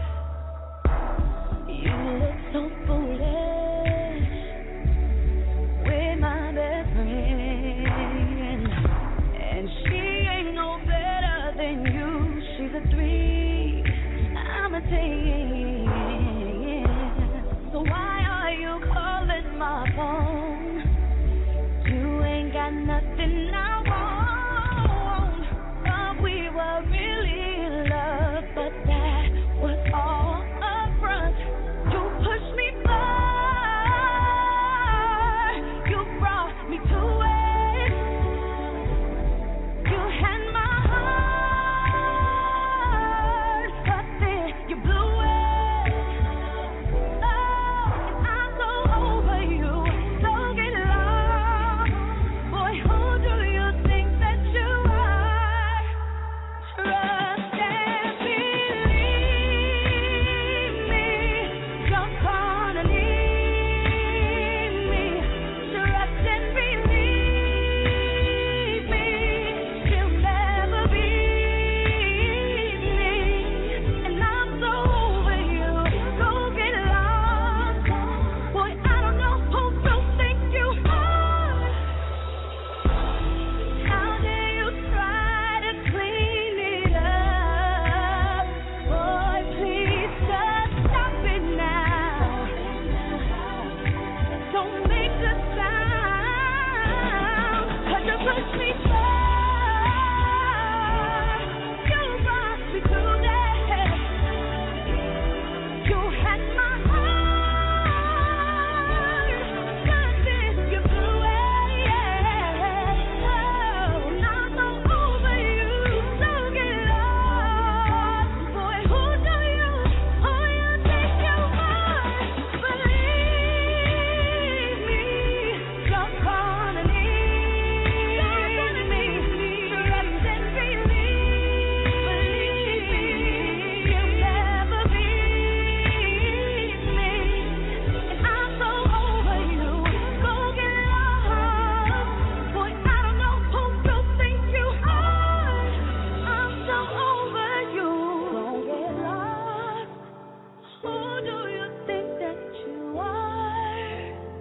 You look so foolish with my best friend, and she ain't no better than you. She's a three, I'm a ten. So why are you calling my phone? You ain't got nothing I want. Thought we were really in love, but that was all a front. You pushed me far. You brought me to it. You had my heart, but then you blew it. Oh, and I'm so over you. Don't get lost. Boy, who do you think that you are? Trust and believe me. Don't wanna need me. Trust and believe me. She'll never be me. And I'm so over you. Don't get lost. Boy, I don't know who you think you are. How dare you try to clean it up? Boy, please just stop it now. Don't make a sound, 'cause you pushed me far. You brought me to that. You had my heart, but then you blew it. Oh, now I'm so over you. Don't get lost. Boy, who do you, who you think you are? Believe me. Don't wanna need me. Trust and believe me. You'll never be me. And I'm so over you. Go get lost. Boy, I don't know who you think you are. I'm so over you. Don't get lost. Who do you think that you are?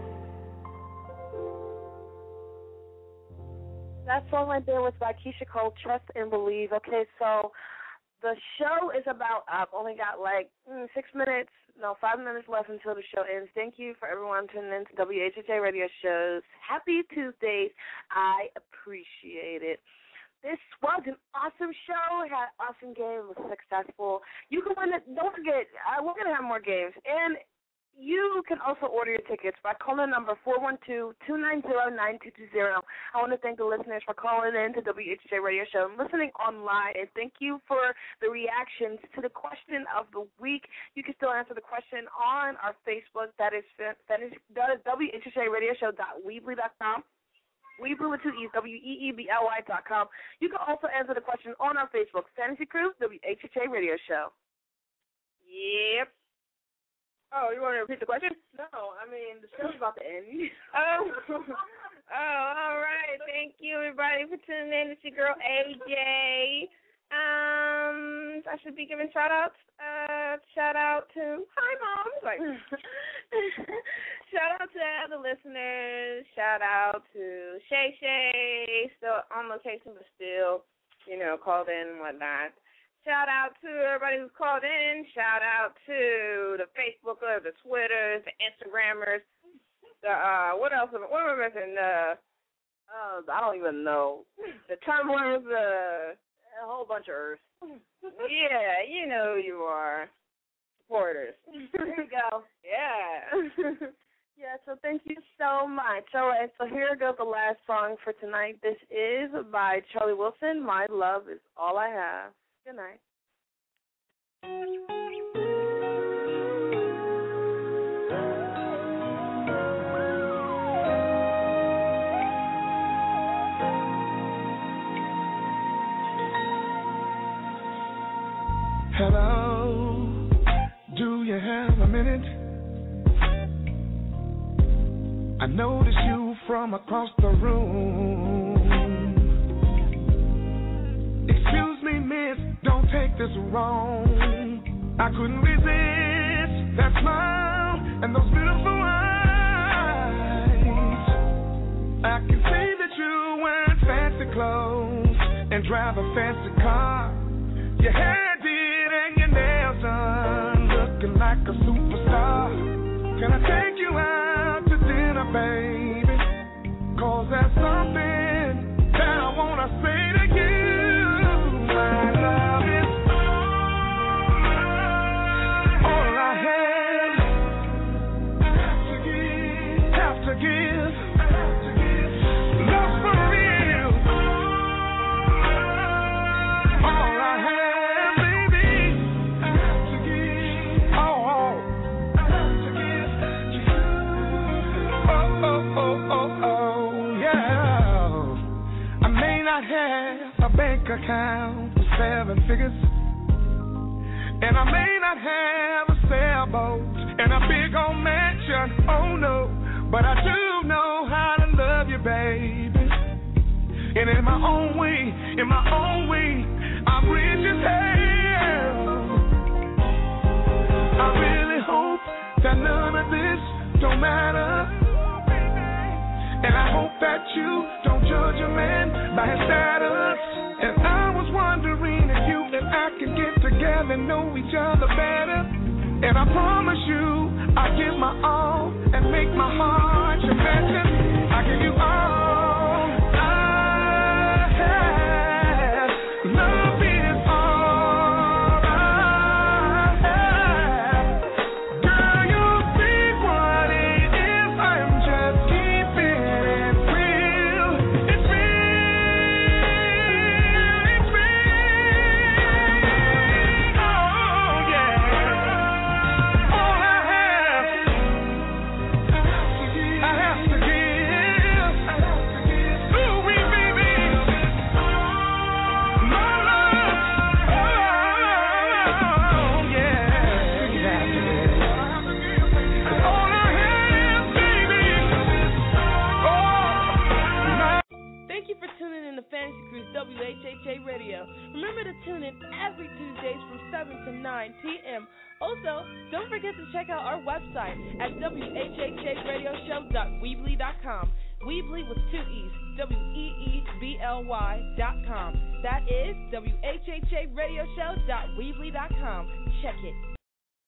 That song right there was by Keisha Cole, Trust and Believe. Okay, so the show is about up. Only got like mm, six minutes, no, five minutes left until the show ends. Thank you for everyone tuning in to W H H A radio shows. Happy Tuesdays. I appreciate it. This was an awesome show. It had an awesome game. It was successful. You can win it. Don't forget, uh, we're going to have more games. And you can also order your tickets by calling number four one two, two nine zero, nine two two zero. I want to thank the listeners for calling in to W H J Radio Show and listening online. And thank you for the reactions to the question of the week. You can still answer the question on our Facebook. That is, that is, that is W H J Radio Show dot weebly dot com. Weebly with two E's, W E E B L Y dot com. You can also answer the question on our Facebook, Fantasy Crew, W H H A Radio Show. Yep. Oh, you want to repeat the question? No, I mean, the show's about to end. Oh. Oh, all right. Thank you, everybody, for tuning in. It's your girl, A J. Um, I should be giving shout-outs. Uh, shout-out to, hi, Mom. Like, shout-out to the listeners. Shout-out to Shay Shay, still on location, but still, you know, called in and whatnot. Shout-out to everybody who's called in. Shout-out to the Facebookers, the Twitters, the Instagrammers. The, uh, what else? What am I missing? The, uh, I don't even know. The Tumblrs, the... a whole bunch of Earths. Yeah, you know who you are. Supporters. There you go. Yeah. Yeah, so thank you so much. All right, so here goes the last song for tonight. This is by Charlie Wilson, My Love Is All I Have. Good night. Hello, do you have a minute? I noticed you from across the room. Excuse me, miss, don't take this wrong. I couldn't resist that smile and those beautiful eyes. I can see that you wear fancy clothes and drive a fancy car. Your hair did and your nails done, looking like a superstar. Can I take you out to dinner, baby? 'Cause there's something that I wanna say to you. My love is all I have. Have to give, have to give, have to give. Love for real. All I have, baby. Have to give. Oh, oh. Have to give to you. Oh, oh, oh, oh, oh, yeah. I may not have a bank account with seven figures, and I may not have a sailboat and a big old mansion, oh no, but I do know how to love you, baby. And in my own way, in my own way, I'm rich as hell. I really hope that none of this don't matter. And I hope that you don't judge a man by his status. And I was wondering if you and I can get together and know each other better. And I promise you, I give my all and make my heart your better. I give you all I have. Love is all I have. Girl, you see what it is. I'm just keeping it real. It's real. It's real. Oh, yeah. All I have, I have to give. I have to give. Ooh, wee, baby. My love. Oh, yeah. All I have, baby. Oh, Thank you for tuning in to Fantasy Cruise W H H A Radio. Remember to tune in every Tuesdays from seven to nine p.m. Also, don't forget to check out our website at w h h a radio show dot weebly dot com. Weebly with two E's, W E E B L Y dot com. That is w h h a radio show dot weebly dot com. Check it.